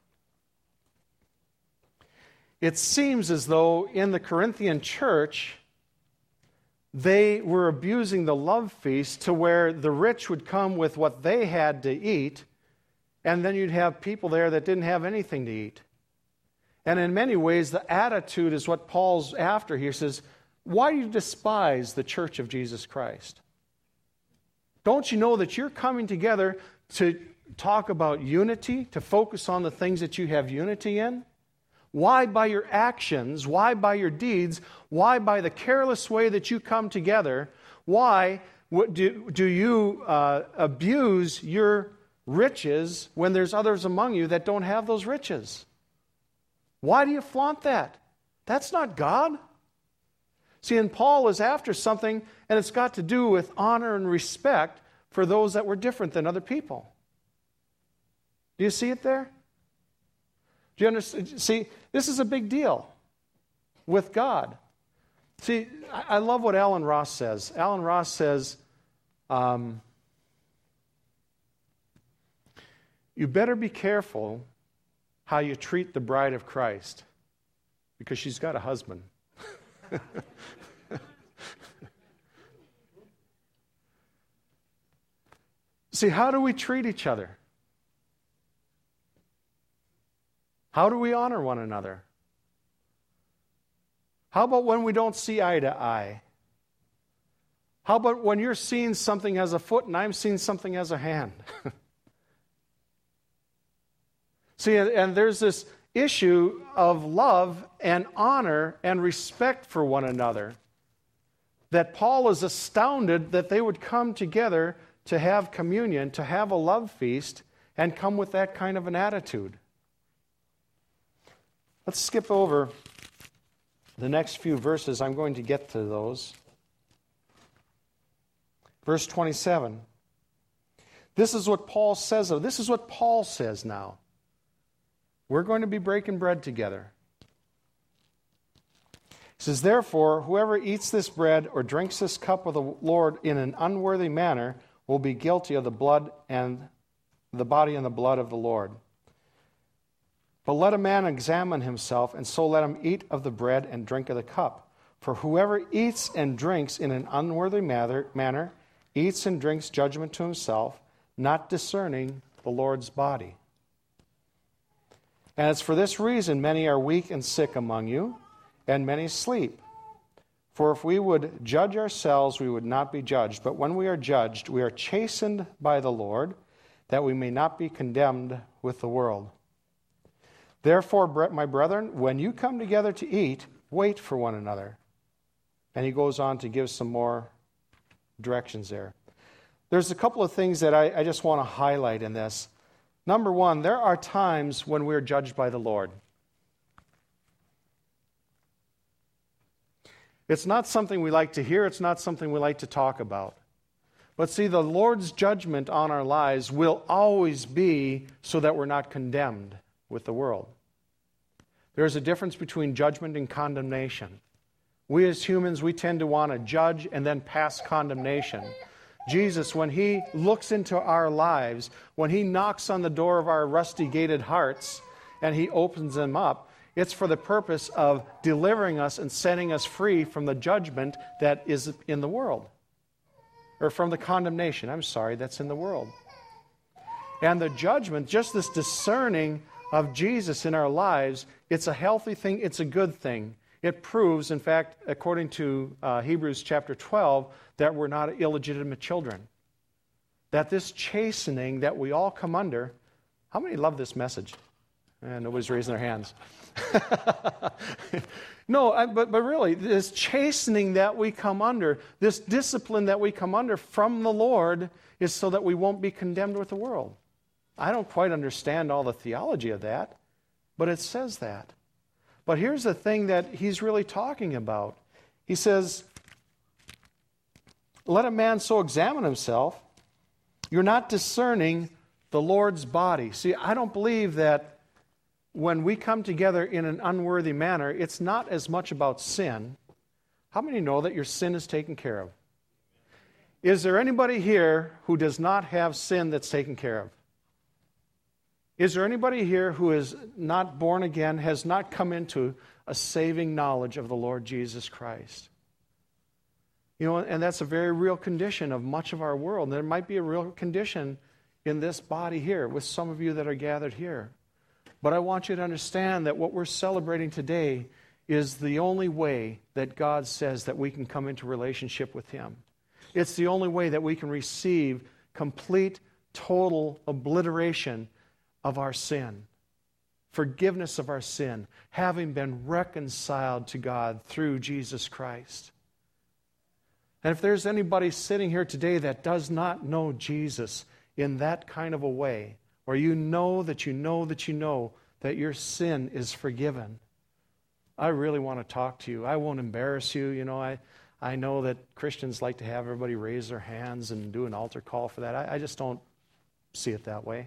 It seems as though in the Corinthian church, they were abusing the love feast to where the rich would come with what they had to eat, and then you'd have people there that didn't have anything to eat. And in many ways, the attitude is what Paul's after here. He says, why do you despise the church of Jesus Christ? Don't you know that you're coming together to talk about unity, to focus on the things that you have unity in? Why by your actions? Why by your deeds? Why by the careless way that you come together? Why do, do you uh, abuse your riches when there's others among you that don't have those riches? Why do you flaunt that? That's not God. See, and Paul is after something, and it's got to do with honor and respect for those that were different than other people. Do you see it there? Do you understand? See, this is a big deal with God. See, I love what Alan Ross says. Alan Ross says, um, you better be careful how you treat the bride of Christ, because she's got a husband. See, how do we treat each other? How do we honor one another? How about when we don't see eye to eye? How about when you're seeing something as a foot and I'm seeing something as a hand? See, and there's this issue of love and honor and respect for one another that Paul is astounded that they would come together to have communion, to have a love feast, and come with that kind of an attitude. Let's skip over the next few verses. I'm going to get to those. Verse twenty-seven. This is what Paul says. This is what Paul says now. We're going to be breaking bread together. He says, therefore, whoever eats this bread or drinks this cup of the Lord in an unworthy manner will be guilty of the blood and the body and the blood of the Lord. But let a man examine himself, and so let him eat of the bread and drink of the cup. For whoever eats and drinks in an unworthy manner eats and drinks judgment to himself, not discerning the Lord's body. And it's for this reason many are weak and sick among you, and many sleep. For if we would judge ourselves, we would not be judged. But when we are judged, we are chastened by the Lord, that we may not be condemned with the world. Therefore, my brethren, when you come together to eat, wait for one another. And he goes on to give some more directions there. There's a couple of things that I, I just want to highlight in this. Number one, there are times when we're judged by the Lord. It's not something we like to hear. It's not something we like to talk about. But see, the Lord's judgment on our lives will always be so that we're not condemned with the world. There's a difference between judgment and condemnation. We as humans, we tend to want to judge and then pass condemnation. Jesus, when he looks into our lives, when he knocks on the door of our rusty-gated hearts and he opens them up, it's for the purpose of delivering us and setting us free from the judgment that is in the world. Or from the condemnation, I'm sorry, that's in the world. And the judgment, just this discerning of Jesus in our lives, it's a healthy thing, it's a good thing. It proves, in fact, according to uh, Hebrews chapter twelve, that we're not illegitimate children. That this chastening that we all come under, How many love this message? And nobody's raising their hands. No, I, but, but really, this chastening that we come under, this discipline that we come under from the Lord is so that we won't be condemned with the world. I don't quite understand all the theology of that, but it says that. But here's the thing that he's really talking about. He says, let a man so examine himself, you're not discerning the Lord's body. See, I don't believe that when we come together in an unworthy manner, it's not as much about sin. How many know that your sin is taken care of? Is there anybody here who does not have sin that's taken care of? Is there anybody here who is not born again, has not come into a saving knowledge of the Lord Jesus Christ? You know, and that's a very real condition of much of our world. There might be a real condition in this body here with some of you that are gathered here. But I want you to understand that what we're celebrating today is the only way that God says that we can come into relationship with Him. It's the only way that we can receive complete, total obliteration of our sin, forgiveness of our sin, having been reconciled to God through Jesus Christ. And if there's anybody sitting here today that does not know Jesus in that kind of a way, or you know that you know that you know that your sin is forgiven, I really want to talk to you. I won't embarrass you. You know, I, I know that Christians like to have everybody raise their hands and do an altar call for that. I, I just don't see it that way.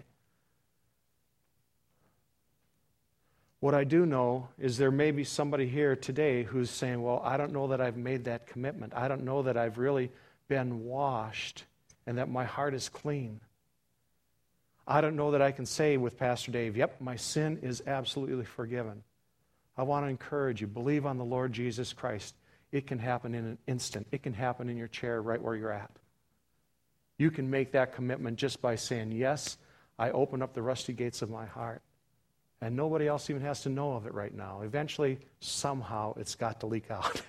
What I do know is there may be somebody here today who's saying, well, I don't know that I've made that commitment. I don't know that I've really been washed and that my heart is clean. I don't know that I can say with Pastor Dave, yep, my sin is absolutely forgiven. I want to encourage you, believe on the Lord Jesus Christ. It can happen in an instant. It can happen in your chair right where you're at. You can make that commitment just by saying, yes, I open up the rusty gates of my heart. And nobody else even has to know of it right now. Eventually, somehow, it's got to leak out.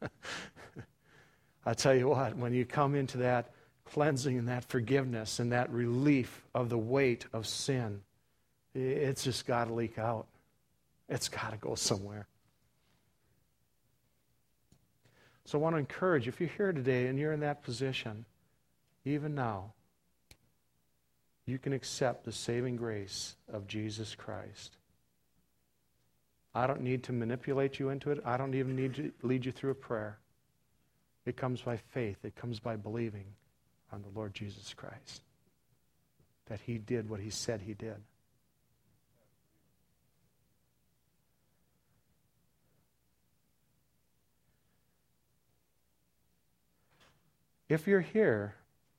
I tell you what, when you come into that cleansing and that forgiveness and that relief of the weight of sin, it's just got to leak out. It's got to go somewhere. So I want to encourage you, if you're here today and you're in that position, even now, you can accept the saving grace of Jesus Christ. I don't need to manipulate you into it. I don't even need to lead you through a prayer. It comes by faith. It comes by believing on the Lord Jesus Christ, that He did what He said He did. If you're here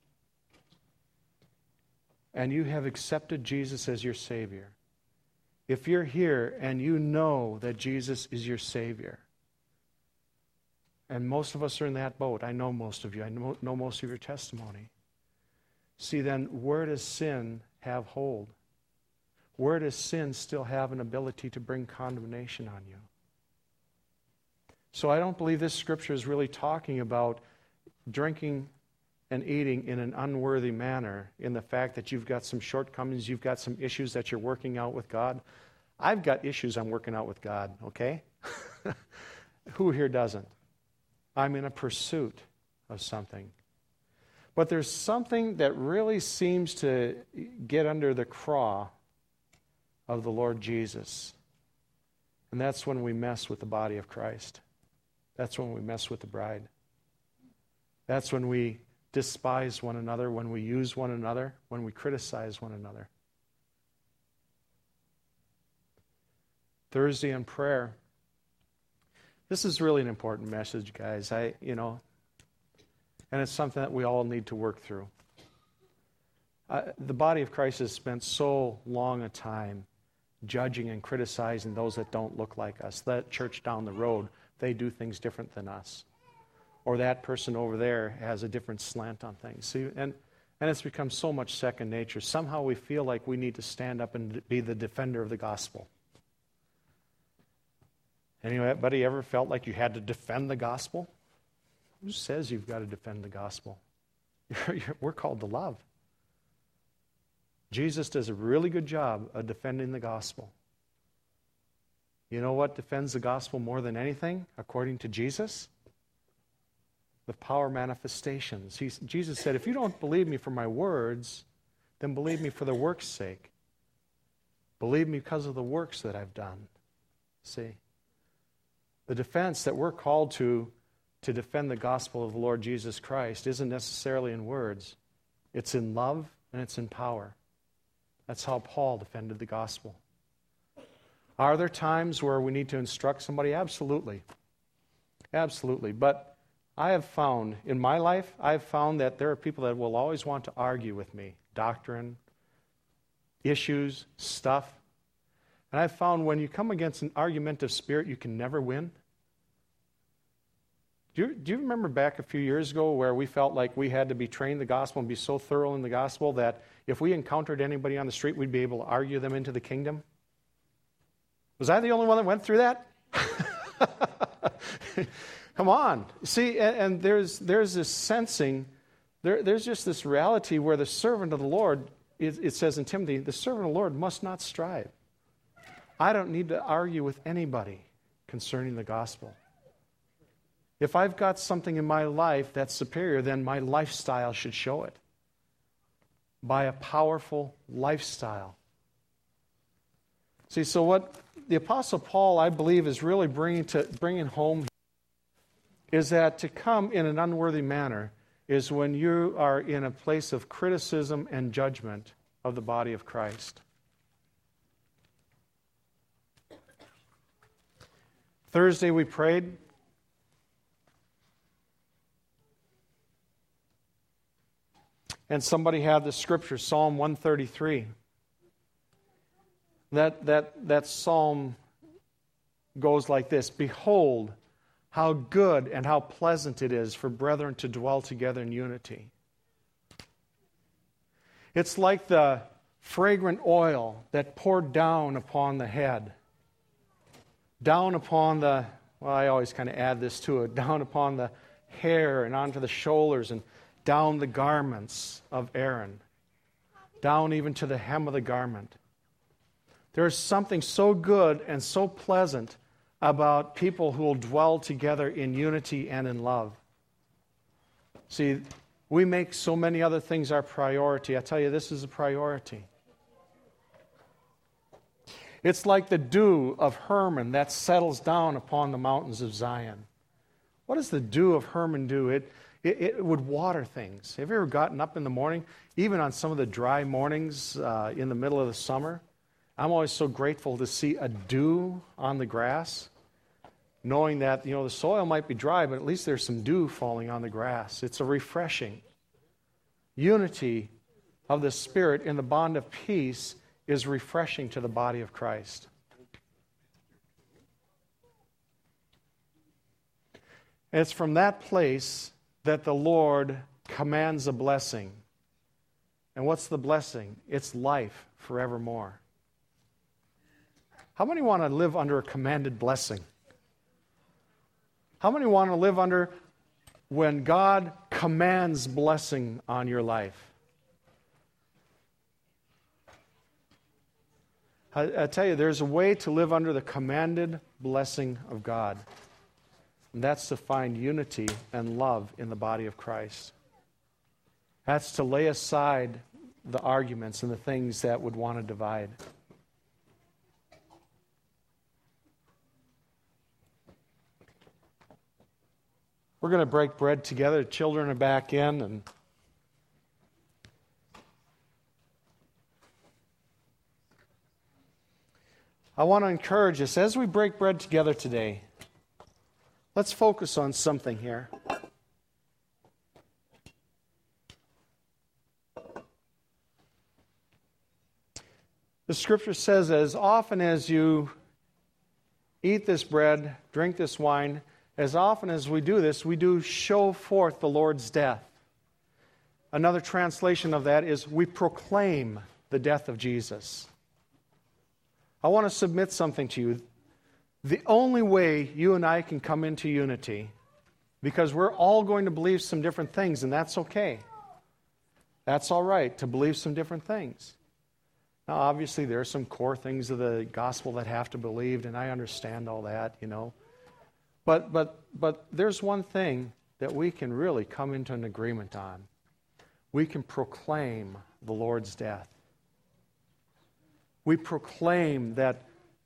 and you have accepted Jesus as your Savior, if you're here and you know that Jesus is your Savior, and most of us are in that boat. I know most of you. I know, know most of your testimony. See, then, where does sin have hold? Where does sin still have an ability to bring condemnation on you? So I don't believe this scripture is really talking about drinking and eating in an unworthy manner, in the fact that you've got some shortcomings, you've got some issues that you're working out with God. I've got issues I'm working out with God, okay? Who here doesn't? I'm in a pursuit of something. But there's something that really seems to get under the craw of the Lord Jesus. And that's when we mess with the body of Christ. That's when we mess with the bride. That's when we despise one another, when we use one another, when we criticize one another. Thursday in prayer. This is really an important message, guys. I, you know, and it's something that we all need to work through. Uh, the body of Christ has spent so long a time judging and criticizing those that don't look like us. That church down the road, they do things different than us. Or that person over there has a different slant on things. See, and, and it's become so much second nature. Somehow we feel like we need to stand up and be the defender of the gospel. Anybody ever felt like you had to defend the gospel? Who says you've got to defend the gospel? You're, you're, we're called to love. Jesus does a really good job of defending the gospel. You know what defends the gospel more than anything, according to Jesus? The power manifestations. He's, Jesus said, if you don't believe me for my words, then believe me for the work's sake. Believe me because of the works that I've done. See? The defense that we're called to, to defend the gospel of the Lord Jesus Christ isn't necessarily in words. It's in love and it's in power. That's how Paul defended the gospel. Are there times where we need to instruct somebody? Absolutely. Absolutely. But I have found, in my life, I have found that there are people that will always want to argue with me. Doctrine, issues, stuff. And I've found when you come against an argumentative spirit, you can never win. Do you, do you remember back a few years ago where we felt like we had to be trained in the gospel and be so thorough in the gospel that if we encountered anybody on the street, we'd be able to argue them into the kingdom? Was I the only one that went through that? Come on. See, and, and there's there's this sensing, there, there's just this reality where the servant of the Lord, it, it says in Timothy, the servant of the Lord must not strive. I don't need to argue with anybody concerning the gospel. If I've got something in my life that's superior, then my lifestyle should show it. By a powerful lifestyle. See, so what the Apostle Paul, I believe, is really bringing to bringing home is that to come in an unworthy manner is when you are in a place of criticism and judgment of the body of Christ. Thursday we prayed. And somebody had the scripture, Psalm one thirty-three. That, that, that psalm goes like this: Behold, how good and how pleasant it is for brethren to dwell together in unity. It's like the fragrant oil that poured down upon the head, down upon the, well, I always kind of add this to it, down upon the hair and onto the shoulders and down the garments of Aaron, down even to the hem of the garment. There is something so good and so pleasant about people who will dwell together in unity and in love. See, we make so many other things our priority. I tell you, this is a priority. It's like the dew of Hermon that settles down upon the mountains of Zion. What does the dew of Hermon do? It, it, it would water things. Have you ever gotten up in the morning, even on some of the dry mornings uh, in the middle of the summer? I'm always so grateful to see a dew on the grass, knowing that, you know, the soil might be dry, but at least there's some dew falling on the grass. It's a refreshing. Unity of the Spirit in the bond of peace is refreshing to the body of Christ. And it's from that place that the Lord commands a blessing. And what's the blessing? It's life forevermore. How many want to live under a commanded blessing? How many want to live under when God commands blessing on your life? I, I tell you, there's a way to live under the commanded blessing of God. And that's to find unity and love in the body of Christ. That's to lay aside the arguments and the things that would want to divide. We're going to break bread together. The children are back in, and I want to encourage us as we break bread together today. Let's focus on something here. The scripture says, as often as you eat this bread, drink this wine, as often as we do this, we do show forth the Lord's death. Another translation of that is, we proclaim the death of Jesus. I want to submit something to you. The only way you and I can come into unity, because we're all going to believe some different things, and that's okay. That's all right to believe some different things. Now, obviously, there are some core things of the gospel that have to be believed, and I understand all that, you know. But, but, but there's one thing that we can really come into an agreement on. We can proclaim the Lord's death. We proclaim that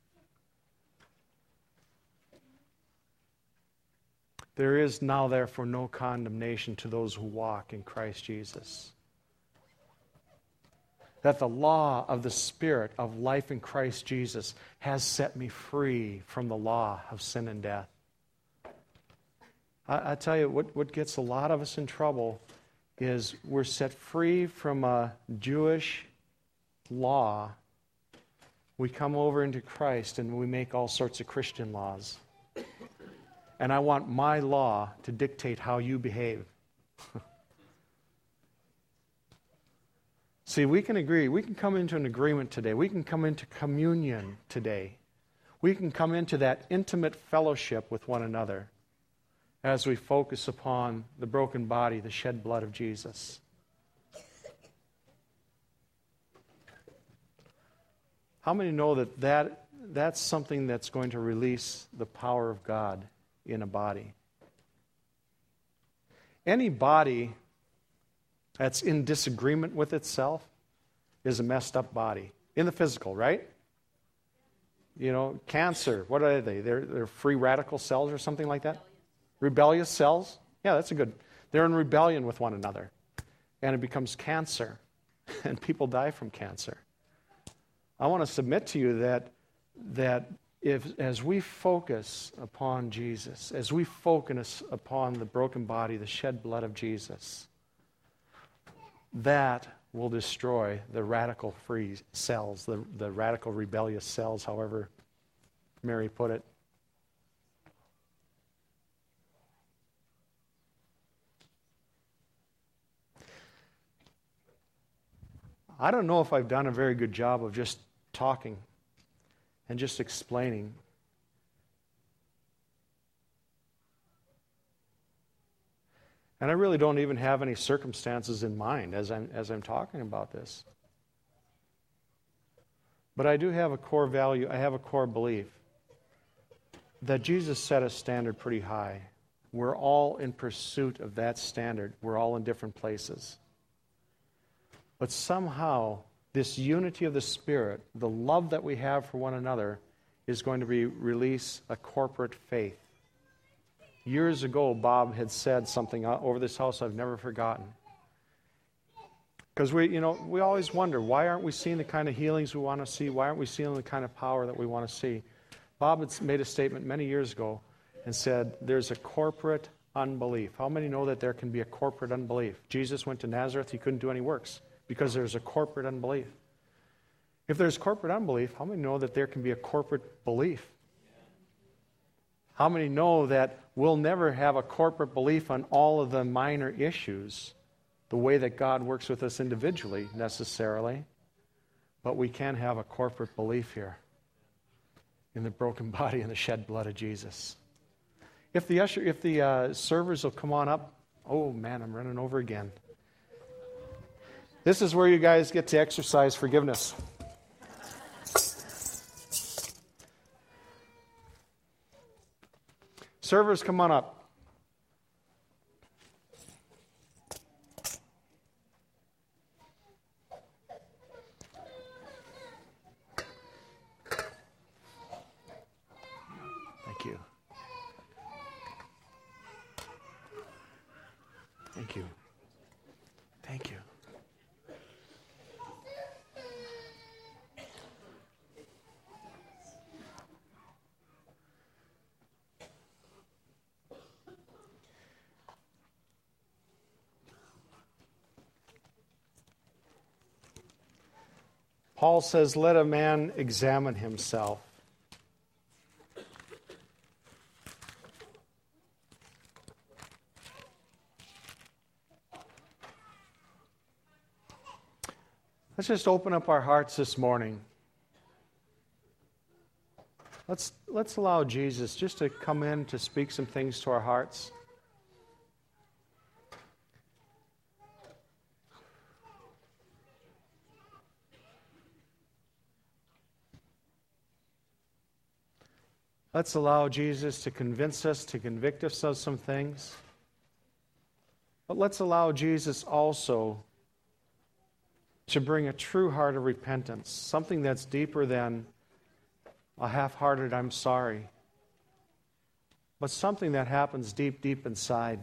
there is now therefore no condemnation to those who walk in Christ Jesus. That the law of the Spirit of life in Christ Jesus has set me free from the law of sin and death. I, I tell you, what, what gets a lot of us in trouble is we're set free from a Jewish law. We come over into Christ and we make all sorts of Christian laws. And I want my law to dictate how you behave. See, we can agree. We can come into an agreement today. We can come into communion today. We can come into that intimate fellowship with one another as we focus upon the broken body, the shed blood of Jesus. How many know that, that that's something that's going to release the power of God in a body? Any body that's in disagreement with itself is a messed up body. In the physical, right? You know, cancer, what are they? They're, they're free radical cells or something like that? Rebellious cells? Yeah, that's a good. They're in rebellion with one another. And it becomes cancer. And people die from cancer. I want to submit to you that, that if, as we focus upon Jesus, as we focus upon the broken body, the shed blood of Jesus, that will destroy the radical free cells, the, the radical rebellious cells, however Mary put it. I don't know if I've done a very good job of just talking and just explaining. And I really don't even have any circumstances in mind as I'm, as I'm talking about this. But I do have a core value, I have a core belief that Jesus set a standard pretty high. We're all in pursuit of that standard. We're all in different places. But somehow, this unity of the Spirit, the love that we have for one another, is going to be release a corporate faith. Years ago, Bob had said something over this house I've never forgotten. Because we, you know, we always wonder, why aren't we seeing the kind of healings we want to see? Why aren't we seeing the kind of power that we want to see? Bob had made a statement many years ago and said, there's a corporate unbelief. How many know that there can be a corporate unbelief? Jesus went to Nazareth, he couldn't do any works because there's a corporate unbelief. If there's corporate unbelief, how many know that there can be a corporate belief? How many know that we'll never have a corporate belief on all of the minor issues, the way that God works with us individually necessarily, but we can have a corporate belief here in the broken body and the shed blood of Jesus. If the usher, if the uh, servers will come on up, oh man, I'm running over again. This is where you guys get to exercise forgiveness. Servers, come on up. Thank you. Thank you. Thank you. Paul says, let a man examine himself. Let's just open up our hearts this morning. Let's, let's allow Jesus just to come in to speak some things to our hearts. Let's allow Jesus to convince us, to convict us of some things. But let's allow Jesus also to bring a true heart of repentance, something that's deeper than a half-hearted "I'm sorry," but something that happens deep, deep inside.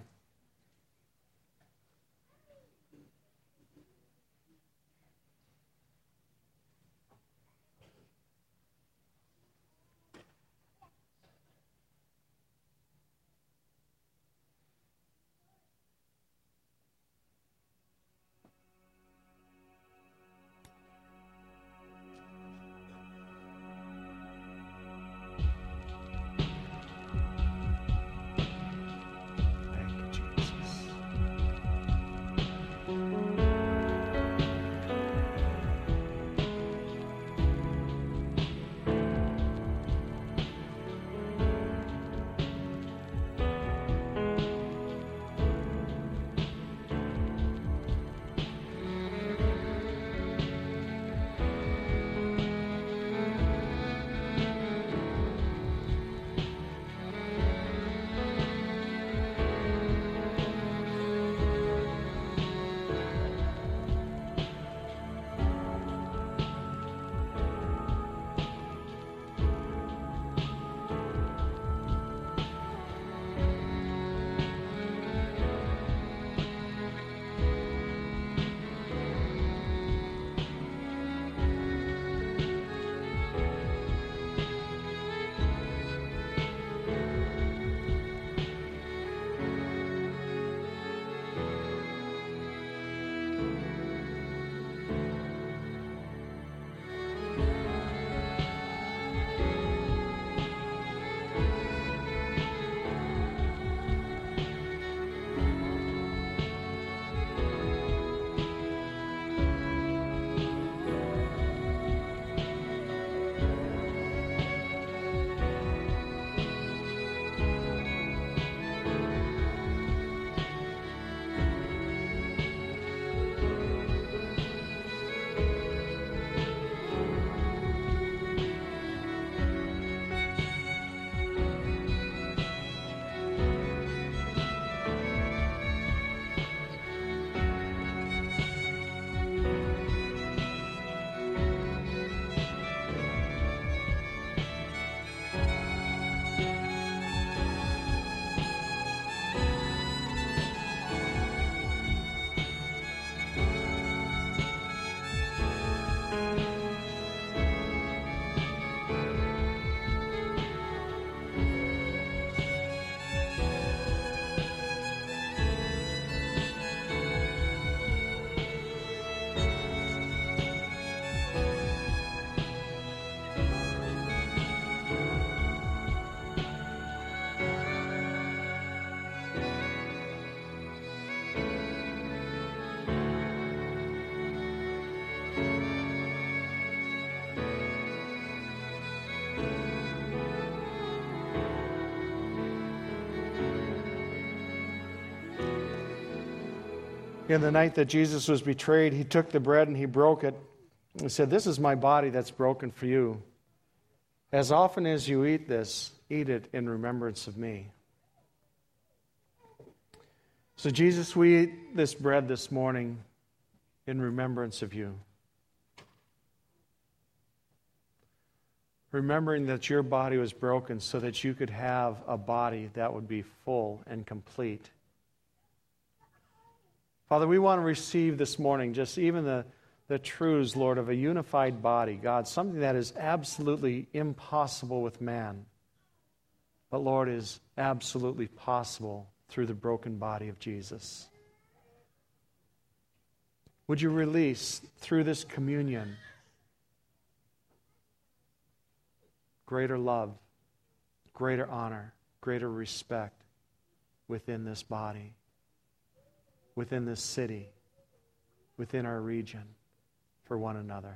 In the night that Jesus was betrayed, he took the bread and he broke it. He said, "This is my body that's broken for you. As often as you eat this, eat it in remembrance of me." So Jesus, we eat this bread this morning in remembrance of you. Remembering that your body was broken so that you could have a body that would be full and complete. Father, we want to receive this morning just even the, the truths, Lord, of a unified body, God, something that is absolutely impossible with man, but, Lord, is absolutely possible through the broken body of Jesus. Would you release through this communion greater love, greater honor, greater respect within this body, within this city, within our region, for one another.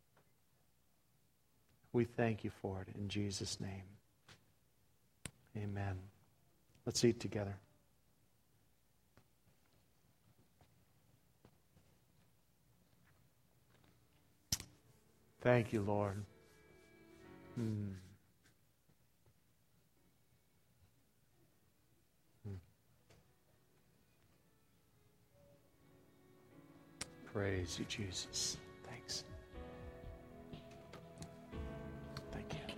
We thank you for it in Jesus' name. Amen. Let's eat together. Thank you, Lord. Hmm. Praise you, Jesus. Thanks. Thank you.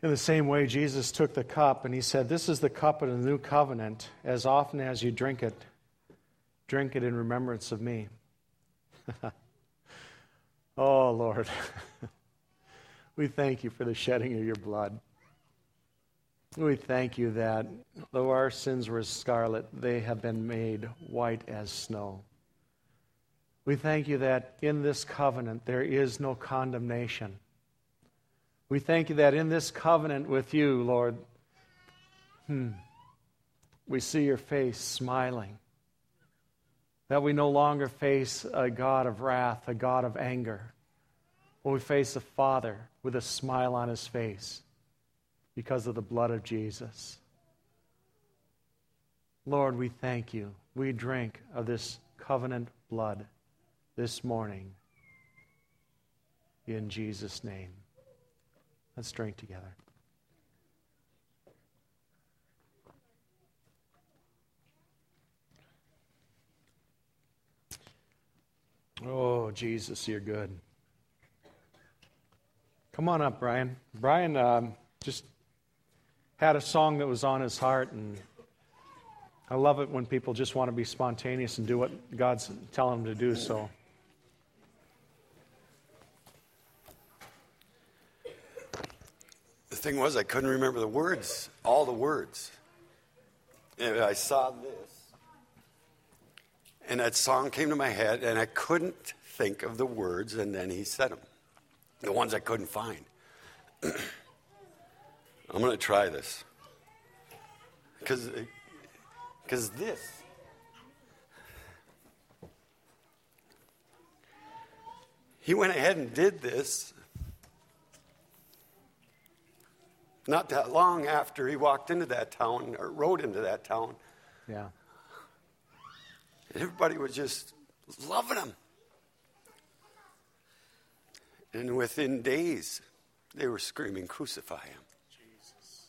In the same way, Jesus took the cup and he said, "This is the cup of the new covenant. As often as you drink it, drink it in remembrance of me." Oh, Lord, we thank you for the shedding of your blood. We thank you that though our sins were as scarlet, they have been made white as snow. We thank you that in this covenant there is no condemnation. We thank you that in this covenant with you, Lord, hmm, we see your face smiling. That we no longer face a God of wrath, a God of anger. But we face a Father with a smile on his face because of the blood of Jesus. Lord, we thank you. We drink of this covenant blood this morning. In Jesus' name. Let's drink together. Oh, Jesus, you're good. Come on up, Brian. Brian um, just had a song that was on his heart, and I love it when people just want to be spontaneous and do what God's telling them to do, so... The thing was, I couldn't remember the words, all the words. And I saw this, and that song came to my head, and I couldn't think of the words, and then he said them, the ones I couldn't find. I'm going to try this. Because because this, he went ahead and did this not that long after he walked into that town or rode into that town. Yeah. And everybody was just loving him. And within days, they were screaming, "Crucify him." Jesus.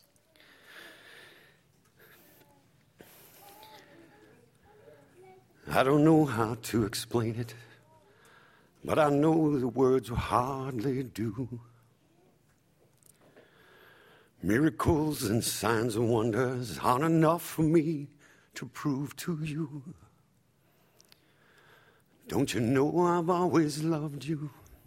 I don't know how to explain it, but I know the words will hardly do. Miracles and signs and wonders aren't enough for me to prove to you. Don't you know I've always loved you,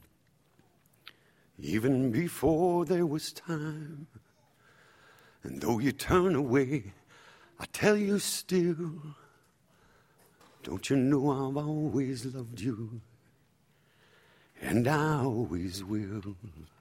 even before there was time? And though you turn away, I tell you still, don't you know I've always loved you, and I always will.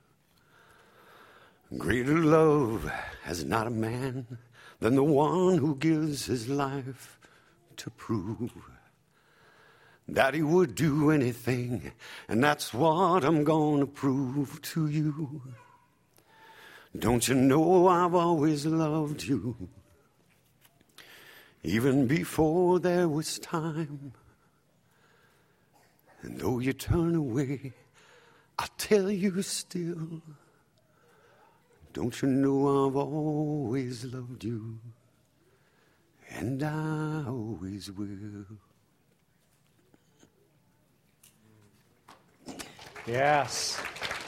Greater love has not a man than the one who gives his life to prove that he would do anything, and that's what I'm gonna prove to you. Don't you know I've always loved you, even before there was time? And though you turn away, I tell you still, don't you know I've always loved you, and I always will. Yes.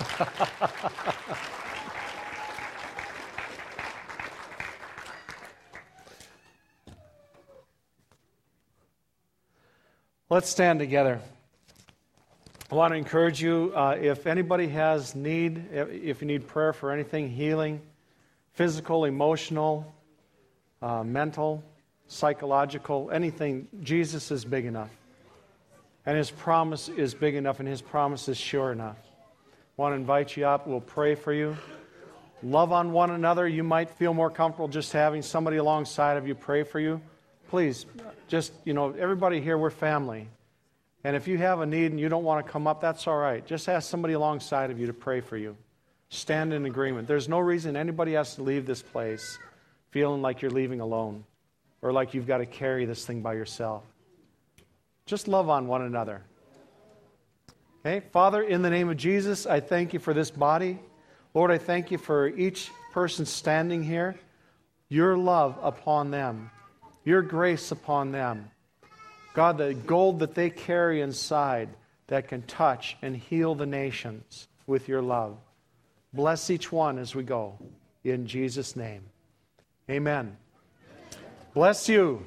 Let's stand together. I want to encourage you, uh, if anybody has need, if you need prayer for anything, healing, physical, emotional, uh, mental, psychological, anything, Jesus is big enough. And his promise is big enough, and his promise is sure enough. I want to invite you up. We'll pray for you. Love on one another. You might feel more comfortable just having somebody alongside of you pray for you. Please, just, you know, everybody here, we're family. And if you have a need and you don't want to come up, that's all right. Just ask somebody alongside of you to pray for you. Stand in agreement. There's no reason anybody has to leave this place feeling like you're leaving alone or like you've got to carry this thing by yourself. Just love on one another. Okay? Father, in the name of Jesus, I thank you for this body. Lord, I thank you for each person standing here. Your love upon them. Your grace upon them. God, the gold that they carry inside that can touch and heal the nations with your love. Bless each one as we go. in Jesus' name. Amen. Bless you.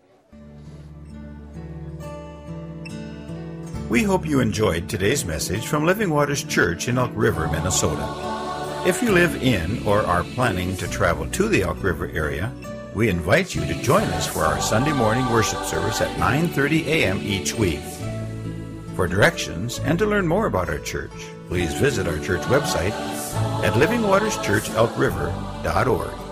We hope you enjoyed today's message from Living Waters Church in Elk River, Minnesota. If you live in or are planning to travel to the Elk River area, we invite you to join us for our Sunday morning worship service at nine thirty a.m. each week. For directions and to learn more about our church, please visit our church website at living waters church elk river dot org.